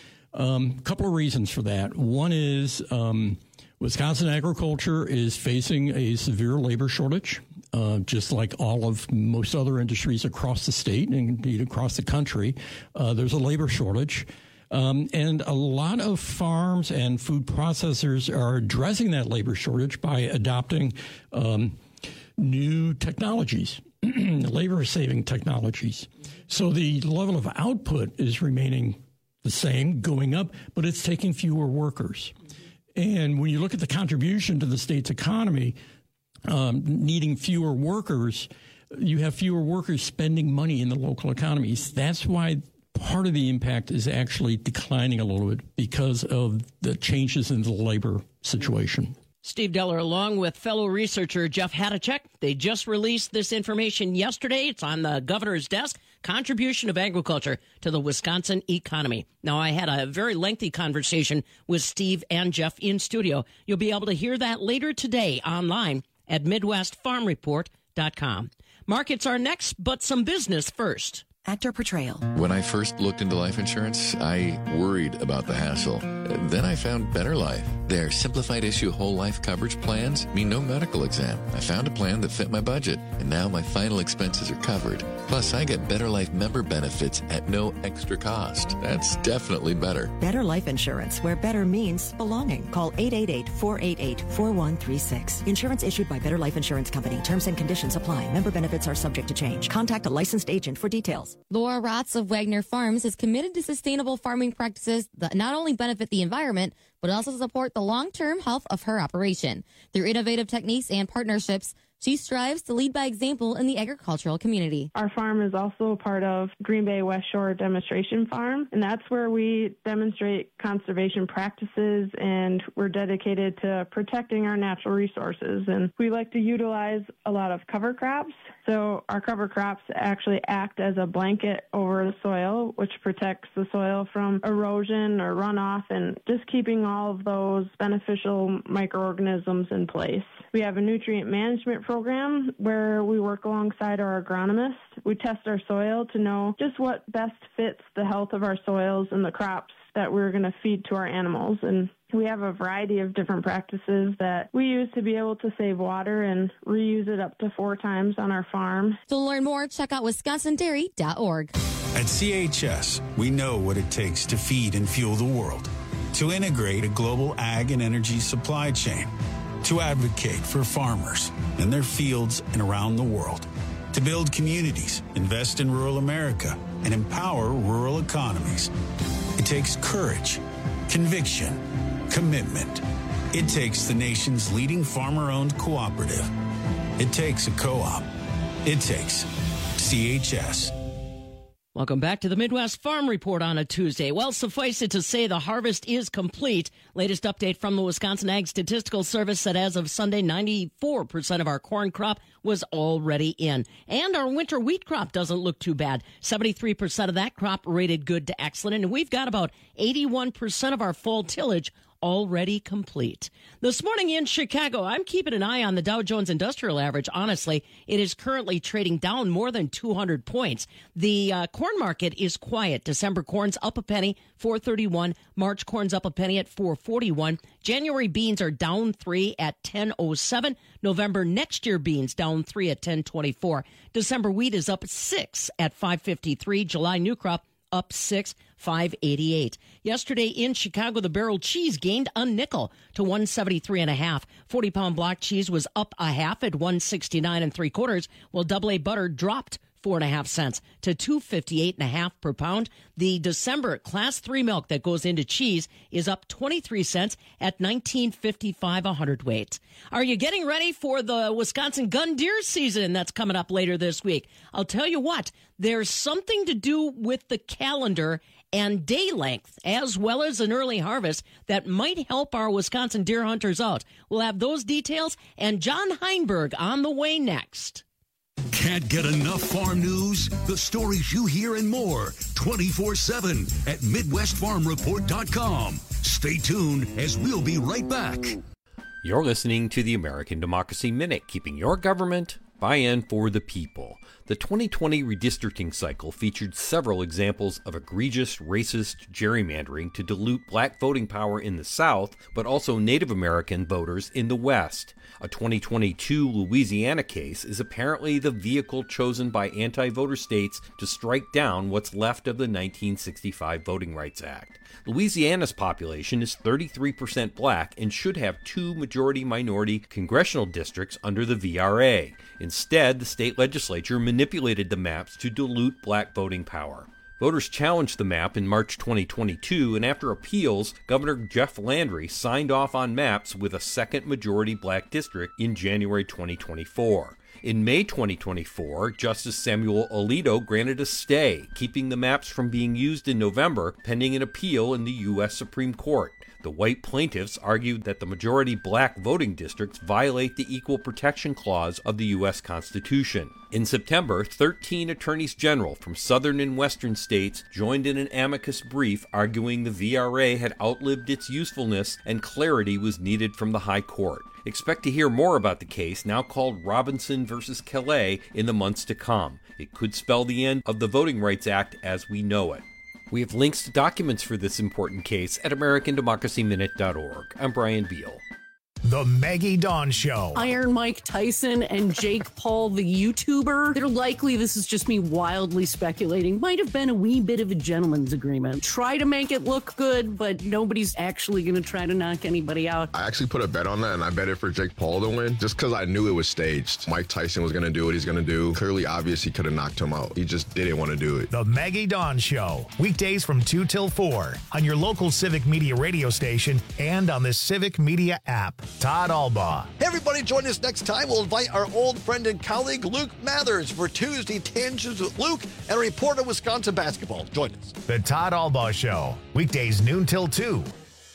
A um, couple of reasons for that. One is um, Wisconsin agriculture is facing a severe labor shortage, uh, just like all of most other industries across the state and indeed across the country. Uh, there's a labor shortage. Um, and a lot of farms and food processors are addressing that labor shortage by adopting um, new technologies, labor-saving technologies. So the level of output is remaining the same, going up, but it's taking fewer workers. And when you look at the contribution to the state's economy, um, needing fewer workers, you have fewer workers spending money in the local economies. That's why part of the impact is actually declining a little bit because of the changes in the labor situation. Steve Deller, along with fellow researcher Jeff Hadachek, they just released this information yesterday. It's on the governor's desk. Contribution of agriculture to the Wisconsin economy. Now, I had a very lengthy conversation with Steve and Jeff in studio. You'll be able to hear that later today online at midwest farm report dot com. Markets are next, but some business first. Actor portrayal. When I first looked into life insurance, I worried about the hassle. Then I found Better Life. Their simplified issue whole life coverage plans mean no medical exam. I found a plan that fit my budget, and now my final expenses are covered. Plus, I get Better Life member benefits at no extra cost. That's definitely better. Better Life Insurance, where better means belonging. Call eight eight eight, four eight eight, four one three six. Insurance issued by Better Life Insurance Company. Terms and conditions apply. Member benefits are subject to change. Contact a licensed agent for details. Laura Rotz of Wagner Farms is committed to sustainable farming practices that not only benefit the environment, but also support the long-term health of her operation. Through innovative techniques and partnerships, she strives to lead by example in the agricultural community. Our farm is also a part of Green Bay West Shore Demonstration Farm, and that's where we demonstrate conservation practices, and we're dedicated to protecting our natural resources. And we like to utilize a lot of cover crops. So our cover crops actually act as a blanket over the soil, which protects the soil from erosion or runoff, and just keeping all of those beneficial microorganisms in place. We have a nutrient management program where we work alongside our agronomist. We test our soil to know just what best fits the health of our soils and the crops that we're going to feed to our animals. And we have a variety of different practices that we use to be able to save water and reuse it up to four times on our farm. To learn more, check out wisconsin dairy dot org. At C H S, we know what it takes to feed and fuel the world, to integrate a global ag and energy supply chain, to advocate for farmers in their fields and around the world, to build communities, invest in rural America, and empower rural economies. It takes courage, conviction, commitment. It takes the nation's leading farmer-owned cooperative. It takes a co-op. It takes C H S. Welcome back to the Midwest Farm Report on a Tuesday. Well, suffice it to say the harvest is complete. Latest update from the Wisconsin Ag Statistical Service said as of Sunday, ninety-four percent of our corn crop was already in. And our winter wheat crop doesn't look too bad. seventy-three percent of that crop rated good to excellent. And we've got about eighty-one percent of our fall tillage already complete. This morning in Chicago, I'm keeping an eye on the Dow Jones Industrial Average. Honestly, it is currently trading down more than two hundred points. The uh, corn market is quiet. December corn's up a penny, four thirty-one. March corn's up a penny at four forty-one. January beans are down three at ten oh seven. November next year beans down three at ten twenty-four. December wheat is up six at five fifty-three. July new crop up six, five eighty-eight. Yesterday in Chicago, the barrel cheese gained a nickel to one seventy-three and a half. forty pound block cheese was up a half at one sixty-nine and three quarters, while double A butter dropped four and a half cents to two fifty-eight and a half per pound. The December class three milk that goes into cheese is up twenty-three cents at nineteen fifty-five a hundredweight. Are you getting ready for the Wisconsin gun deer season that's coming up later this week? I'll tell you what, there's something to do with the calendar and day length, as well as an early harvest, that might help our Wisconsin deer hunters out. We'll have those details and John Heinberg on the way next. Can't get enough farm news? The stories you hear and more twenty-four seven at midwest farm report dot com. Stay tuned as we'll be right back. You're listening to the American Democracy Minute, keeping your government by and for the people. The twenty twenty redistricting cycle featured several examples of egregious racist gerrymandering to dilute black voting power in the South, but also Native American voters in the West. A twenty twenty-two Louisiana case is apparently the vehicle chosen by anti-voter states to strike down what's left of the nineteen sixty-five Voting Rights Act. Louisiana's population is thirty-three percent black and should have two majority-minority congressional districts under the V R A. Instead, the state legislature manipulated the maps to dilute black voting power. Voters challenged the map in March twenty twenty-two, and after appeals, Governor Jeff Landry signed off on maps with a second majority black district in January twenty twenty-four. In May twenty twenty-four, Justice Samuel Alito granted a stay, keeping the maps from being used in November, pending an appeal in the U S Supreme Court. The white plaintiffs argued that the majority black voting districts violate the Equal Protection Clause of the U S Constitution. In September, thirteen attorneys general from southern and western states joined in an amicus brief arguing the V R A had outlived its usefulness and clarity was needed from the High Court. Expect to hear more about the case, now called Robinson versus Kelly, in the months to come. It could spell the end of the Voting Rights Act as we know it. We have links to documents for this important case at American Democracy Minute dot org. I'm Brian Beal. The Maggie Dawn Show. Iron Mike Tyson and Jake Paul, the YouTuber. They're likely, this is just me wildly speculating, might have been a wee bit of a gentleman's agreement. Try to make it look good, but nobody's actually going to try to knock anybody out. I actually put a bet on that, and I bet it for Jake Paul to win, just because I knew it was staged. Mike Tyson was going to do what he's going to do. Clearly obvious he could have knocked him out. He just didn't want to do it. The Maggie Dawn Show. Weekdays from two till four on your local Civic Media radio station and on the Civic Media app. Todd Albaugh. Hey, everybody, join us next time. We'll invite our old friend and colleague, Luke Mathers, for Tuesday Tangents with Luke and a report on Wisconsin basketball. Join us. The Todd Albaugh Show. Weekdays noon till two.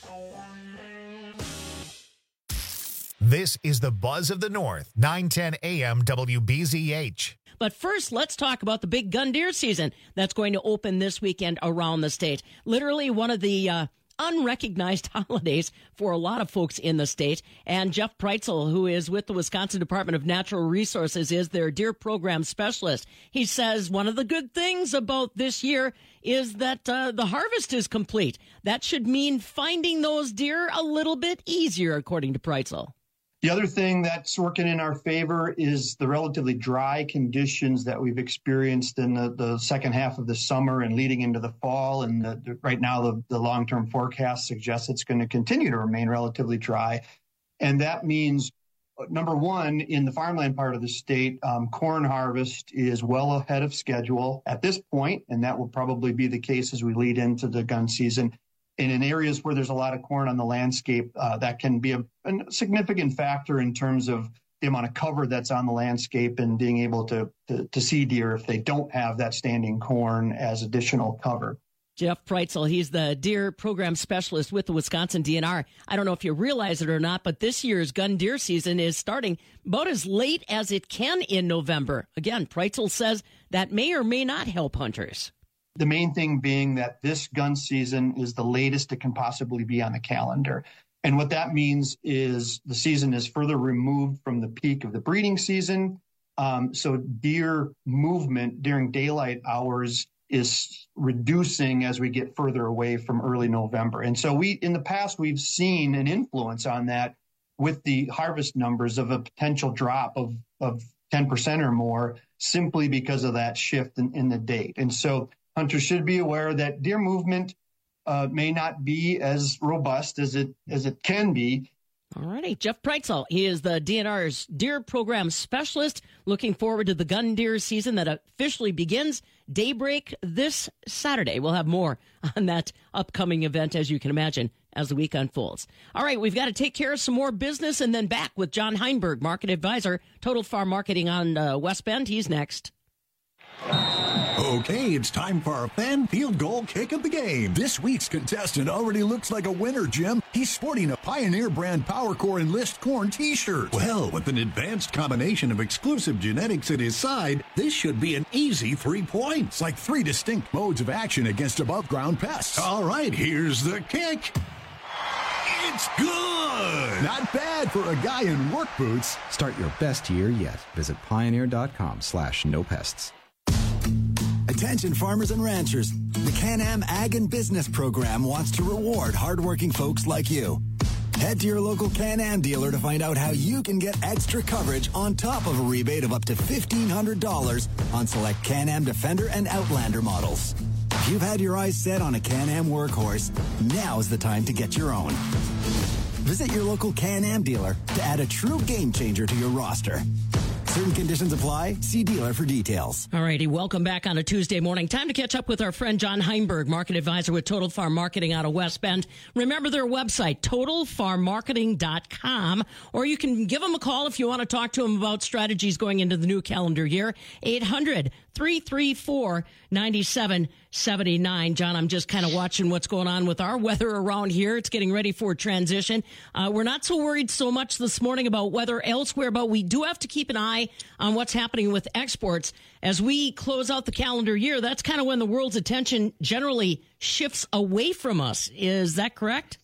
This is the Buzz of the North, nine ten a.m. W B Z H. But first, let's talk about the big gun deer season that's going to open this weekend around the state. Literally one of the uh, unrecognized holidays for a lot of folks in the state. And Jeff Preitzel, who is with the Wisconsin Department of Natural Resources, is their deer program specialist. He says one of the good things about this year is that uh, the harvest is complete. That should mean finding those deer a little bit easier, according to Preitzel. The other thing that's working in our favor is the relatively dry conditions that we've experienced in the, the second half of the summer and leading into the fall. And the, the, right now, the, the long-term forecast suggests it's going to continue to remain relatively dry. And that means, number one, in the farmland part of the state, um, corn harvest is well ahead of schedule at this point, and that will probably be the case as we lead into the gun season. And in areas where there's a lot of corn on the landscape, uh, that can be a, a significant factor in terms of the amount of cover that's on the landscape and being able to, to, to see deer if they don't have that standing corn as additional cover. Jeff Preitzel, he's the deer program specialist with the Wisconsin D N R. I don't know if you realize it or not, but this year's gun deer season is starting about as late as it can in November. Again, Preitzel says that may or may not help hunters. The main thing being that this gun season is the latest it can possibly be on the calendar. And what that means is the season is further removed from the peak of the breeding season. Um, so deer movement during daylight hours is reducing as we get further away from early November. And so we, in the past, we've seen an influence on that with the harvest numbers of a potential drop of, of ten percent or more simply because of that shift in, in the date. And so hunters should be aware that deer movement uh, may not be as robust as it as it can be. All righty. Jeff Preitzel, he is the D N R's deer program specialist. Looking forward to the gun deer season that officially begins daybreak this Saturday. We'll have more on that upcoming event, as you can imagine, as the week unfolds. All right, we've got to take care of some more business and then back with John Heinberg, market advisor, Total Farm Marketing on uh, West Bend. He's next. Okay, it's time for our fan field goal kick of the game. This week's contestant already looks like a winner, Jim. He's sporting a Pioneer brand PowerCore Enlist Corn t-shirt. Well, with an advanced combination of exclusive genetics at his side, this should be an easy three points, like three distinct modes of action against above-ground pests. All right, here's the kick. It's good! Not bad for a guy in work boots. Start your best year yet. Visit pioneer.com slash no pests. Attention farmers and ranchers. The Can-Am Ag and Business Program wants to reward hardworking folks like you. Head to your local Can-Am dealer to find out how you can get extra coverage on top of a rebate of up to fifteen hundred dollars on select Can-Am Defender and Outlander models. If you've had your eyes set on a Can-Am workhorse, now's the time to get your own. Visit your local Can-Am dealer to add a true game changer to your roster. Certain conditions apply. See dealer for details. All righty. Welcome back on a Tuesday morning. Time to catch up with our friend John Heinberg, market advisor with Total Farm Marketing out of West Bend. Remember their website, total farm marketing dot com, or you can give them a call if you want to talk to them about strategies going into the new calendar year. eight hundred, three three four, nine seven seven nine. John, I'm just kind of watching what's going on with our weather around here. It's getting ready for transition. Uh, we're not so worried so much this morning about weather elsewhere, but we do have to keep an eye on what's happening with exports. As we close out the calendar year, that's kind of when the world's attention generally shifts away from us. Is that correct?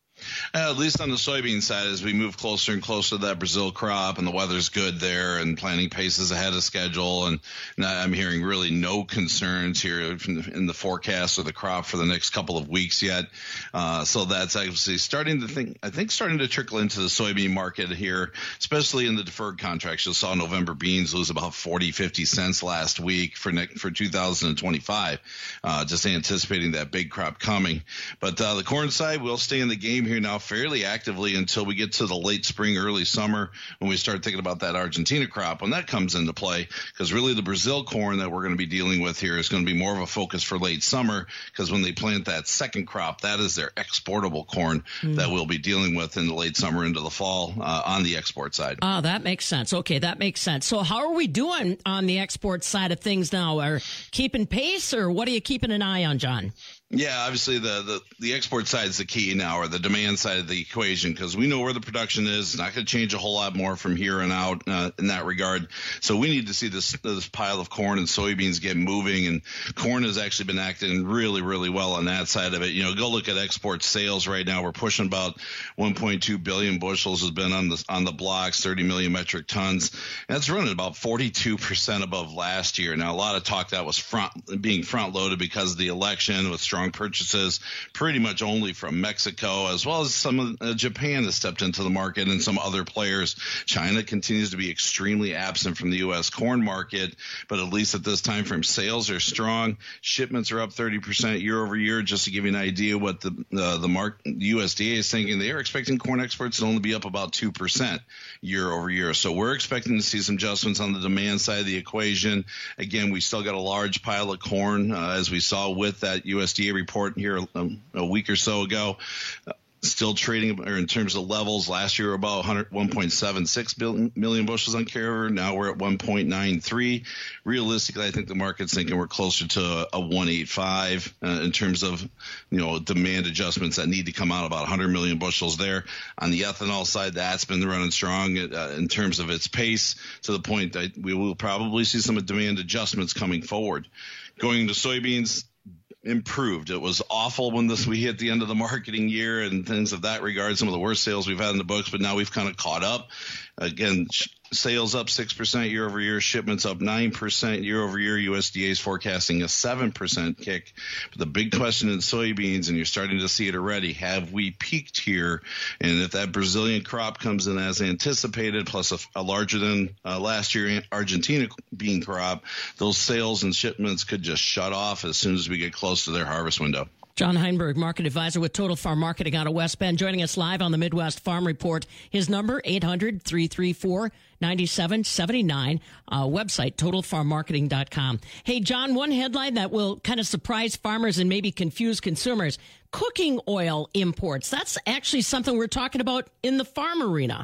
Uh, at least on the soybean side, as we move closer and closer to that Brazil crop and the weather's good there and planting paces ahead of schedule. And, and I'm hearing really no concerns here in the forecast of the crop for the next couple of weeks yet. Uh, so that's actually starting to think, I think starting to trickle into the soybean market here, especially in the deferred contracts. You saw November beans lose about forty, fifty cents last week for for two thousand twenty-five, uh, just anticipating that big crop coming. But uh, the corn side, we'll stay in the game here now fairly actively until we get to the late spring, early summer, when we start thinking about that Argentina crop, when that comes into play, because really the Brazil corn that we're going to be dealing with here is going to be more of a focus for late summer, because when they plant that second crop, that is their exportable corn mm. that we'll be dealing with in the late summer into the fall uh, on the export side. Ah, that makes sense. Okay, that makes sense. So how are we doing on the export side of things now? Are keeping pace, or what are you keeping an eye on, John? Yeah, obviously the, the, the export side is the key now, or the demand side of the equation, because we know where the production is. It's not going to change a whole lot more from here on out uh, in that regard. So we need to see this this pile of corn and soybeans get moving, and corn has actually been acting really, really well on that side of it. You know, go look at export sales right now. We're pushing about one point two billion bushels has been on the on the blocks, thirty million metric tons. And that's running about forty-two percent above last year. Now, a lot of talk that was front being front loaded because of the election with strong purchases pretty much only from Mexico, as well as some of uh, Japan has stepped into the market and some other players. China continues to be extremely absent from the U S corn market, but at least at this time frame, sales are strong. Shipments are up thirty percent year over year. Just to give you an idea what the uh, the mark, U S D A is thinking, they are expecting corn exports to only be up about two percent year over year. So we're expecting to see some adjustments on the demand side of the equation. Again, we still got a large pile of corn, uh, as we saw with that U S D A report here um, a week or so ago. Uh, still trading, or in terms of levels, last year about one point seven six million bushels on carryover. Now we're at one point nine three. Realistically, I think the market's thinking we're closer to a one eighty-five uh, in terms of, you know, demand adjustments that need to come out, about one hundred million bushels there. On the ethanol side, that's been running strong uh, in terms of its pace, to the point that we will probably see some demand adjustments coming forward. Going to soybeans, improved. It was awful when this we hit the end of the marketing year and things of that regard, some of the worst sales we've had in the books, but now we've kind of caught up. Again, sales up six percent year over year, shipments up nine percent year over year. U S D A is forecasting a seven percent kick. But the big question in soybeans, and you're starting to see it already, have we peaked here? And if that Brazilian crop comes in as anticipated, plus a, a larger than uh, last year Argentina bean crop, those sales and shipments could just shut off as soon as we get close to their harvest window. John Heinberg, market advisor with Total Farm Marketing out of West Bend, joining us live on the Midwest Farm Report. His number, eight hundred, three three four, nine seven seven nine. Uh, website, total farm marketing dot com. Hey, John, one headline that will kind of surprise farmers and maybe confuse consumers. Cooking oil imports. That's actually something we're talking about in the farm arena.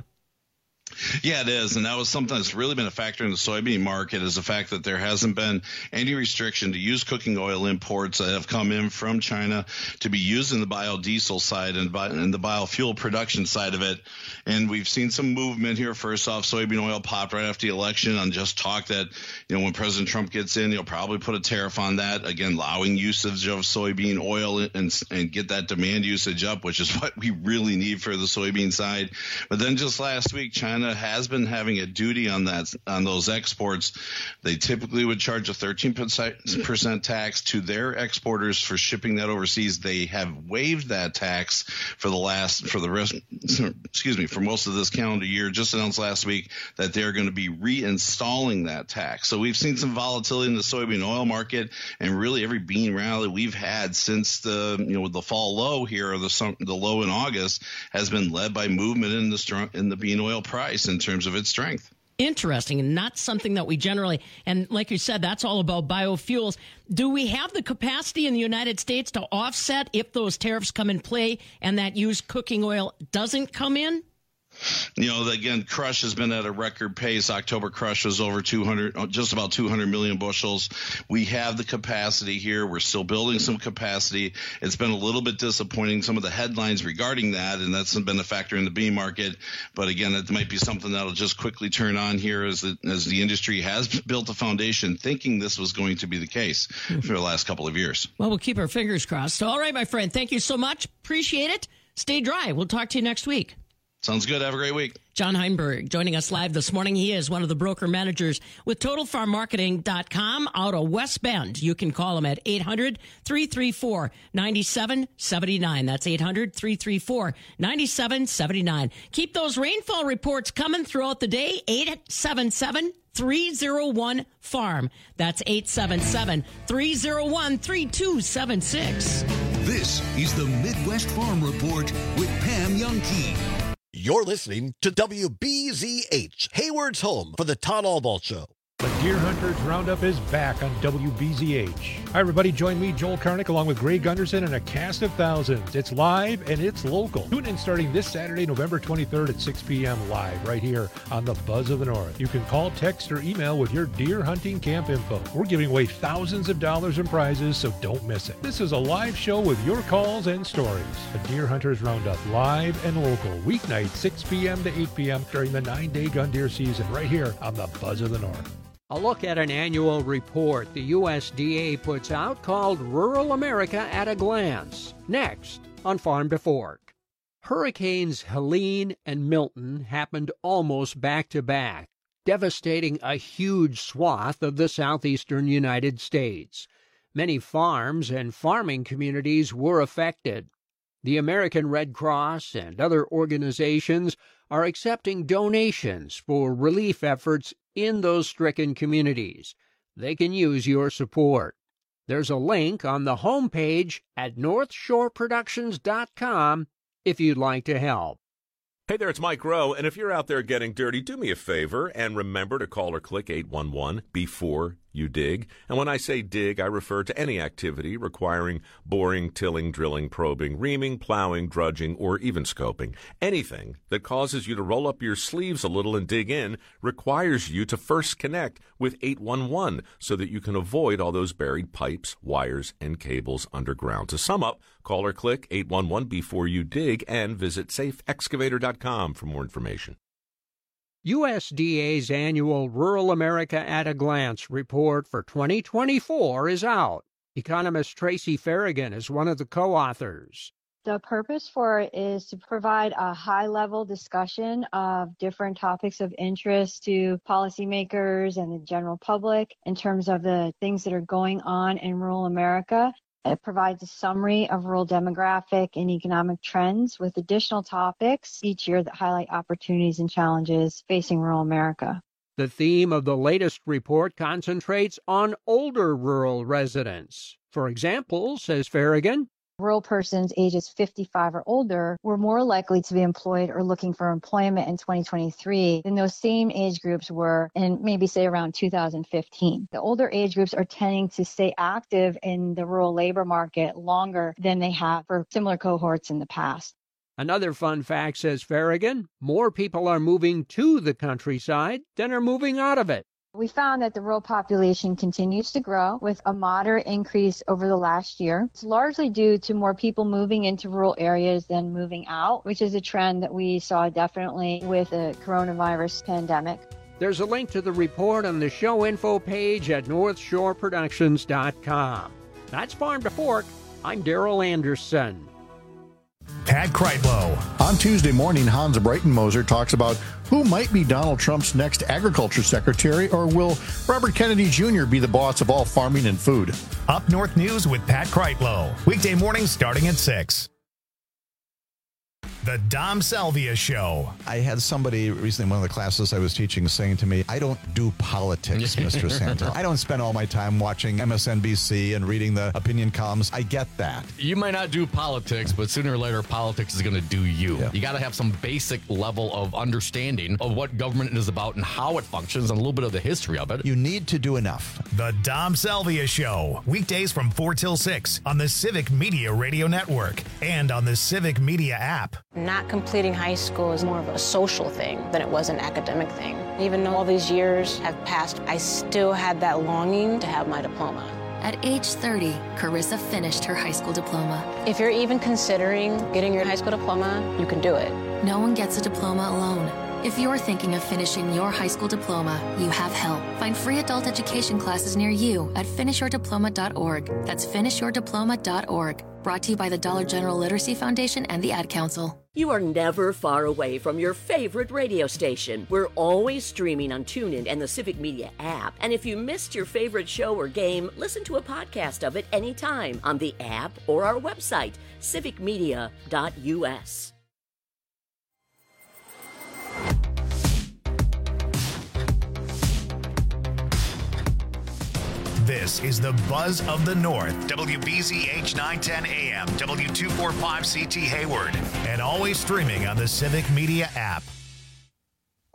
Yeah, it is. And that was something that's really been a factor in the soybean market, is the fact that there hasn't been any restriction to use cooking oil imports that have come in from China to be used in the biodiesel side and, bi- and the biofuel production side of it. And we've seen some movement here. First off, soybean oil popped right after the election on just talk that, you know, when President Trump gets in, he'll probably put a tariff on that. Again, allowing usage of soybean oil and, and get that demand usage up, which is what we really need for the soybean side. But then just last week, China China has been having a duty on that, on those exports. They typically would charge a thirteen percent tax to their exporters for shipping that overseas. They have waived that tax for the last, for the rest, excuse me, for most of this calendar year. Just announced last week that they're going to be reinstalling that tax. So we've seen some volatility in the soybean oil market, and really every bean rally we've had since the, you know, the fall low here, or the the low in August, has been led by movement in the strong, in the bean oil price in terms of its strength. Interesting, and not something that we generally, and like you said, that's all about biofuels. Do we have the capacity in the United States to offset if those tariffs come in play and that used cooking oil doesn't come in? You know, again, crush has been at a record pace. October crush was over two hundred, just about two hundred million bushels. We have the capacity here. We're still building some capacity. It's been a little bit disappointing, some of the headlines regarding that, and that's been a factor in the bean market. But again, it might be something that'll just quickly turn on here as the, as the industry has built a foundation thinking this was going to be the case for the last couple of years. Well, we'll keep our fingers crossed. All right, my friend, thank you so much. Appreciate it. Stay dry. We'll talk to you next week. Sounds good. Have a great week. John Heinberg joining us live this morning. He is one of the broker managers with Total Farm Marketing dot com out of West Bend. You can call him at eight hundred, three three four, nine seven seven nine. That's eight hundred, three three four, nine seven seven nine. Keep those rainfall reports coming throughout the day. eight seven seven, three oh one, farm. That's eight seven seven, three oh one, three two seven six. This is the Midwest Farm Report with Pam Jahnke. You're listening to W B Z H, Hayward's home for the Todd Albaugh Show. The Deer Hunters Roundup is back on W B Z H. Hi, everybody. Join me, Joel Karnick, along with Greg Gunderson and a cast of thousands. It's live and it's local. Tune in starting this Saturday, November twenty-third at six p.m. live right here on the Buzz of the North. You can call, text, or email with your deer hunting camp info. We're giving away thousands of dollars in prizes, so don't miss it. This is a live show with your calls and stories. The Deer Hunters Roundup, live and local, weeknight, six p.m. to eight p.m. during the nine-day gun deer season right here on the Buzz of the North. A look at an annual report the U S D A puts out called Rural America at a Glance. Next on Farm to Fork. Hurricanes Helene and Milton happened almost back to back, devastating a huge swath of the southeastern United States. Many farms and farming communities were affected. The American Red Cross and other organizations are accepting donations for relief efforts in those stricken communities. They can use your support. There's a link on the homepage at north shore productions dot com if you'd like to help. Hey there, it's Mike Rowe, and if you're out there getting dirty, do me a favor and remember to call or click eight one one before you dig. And when I say dig, I refer to any activity requiring boring, tilling, drilling, probing, reaming, plowing, drudging, or even scoping. Anything that causes you to roll up your sleeves a little and dig in requires you to first connect with eight one one so that you can avoid all those buried pipes, wires, and cables underground. To sum up, call or click eight one one before you dig and visit safe excavator dot com for more information. U S D A's annual Rural America at a Glance report for twenty twenty-four is out. Economist Tracy Farragon is one of the co-authors. The purpose for it is to provide a high-level discussion of different topics of interest to policymakers and the general public in terms of the things that are going on in rural America. It provides a summary of rural demographic and economic trends with additional topics each year that highlight opportunities and challenges facing rural America. The theme of the latest report concentrates on older rural residents. For example, says Farragon, rural persons ages fifty-five or older were more likely to be employed or looking for employment in twenty twenty-three than those same age groups were in maybe, say, around two thousand fifteen. The older age groups are tending to stay active in the rural labor market longer than they have for similar cohorts in the past. Another fun fact, says Farragon, more people are moving to the countryside than are moving out of it. We found that the rural population continues to grow with a moderate increase over the last year. It's largely due to more people moving into rural areas than moving out, which is a trend that we saw definitely with the coronavirus pandemic. There's a link to the report on the show info page at north shore productions dot com. That's Farm to Fork. I'm Daryl Anderson. Pat Kreitlow. On Tuesday morning, Hans Breitenmoser talks about who might be Donald Trump's next agriculture secretary, or will Robert Kennedy Junior be the boss of all farming and food? Up North News with Pat Kreitlow. Weekday mornings starting at six. The Dom Salvia Show. I had somebody recently in one of the classes I was teaching saying to me, I don't do politics, Mister Santel. I don't spend all my time watching M S N B C and reading the opinion columns. I get that. You might not do politics, but sooner or later, politics is going to do you. Yeah. You got to have some basic level of understanding of what government is about and how it functions and a little bit of the history of it. You need to do enough. The Dom Salvia Show. Weekdays from four till six on the Civic Media Radio Network and on the Civic Media app. Not completing high school is more of a social thing than it was an academic thing. Even though all these years have passed, I still had that longing to have my diploma. At age thirty, Carissa finished her high school diploma. If you're even considering getting your high school diploma, you can do it. No one gets a diploma alone. If you're thinking of finishing your high school diploma, you have help. Find free adult education classes near you at finish your diploma dot org. That's finish your diploma dot org. Brought to you by the Dollar General Literacy Foundation and the Ad Council. You are never far away from your favorite radio station. We're always streaming on TuneIn and the Civic Media app. And if you missed your favorite show or game, listen to a podcast of it anytime on the app or our website, civic media dot u s. This is the Buzz of the North, W B Z H nine ten A M, W two forty-five C T Hayward, and always streaming on the Civic Media app.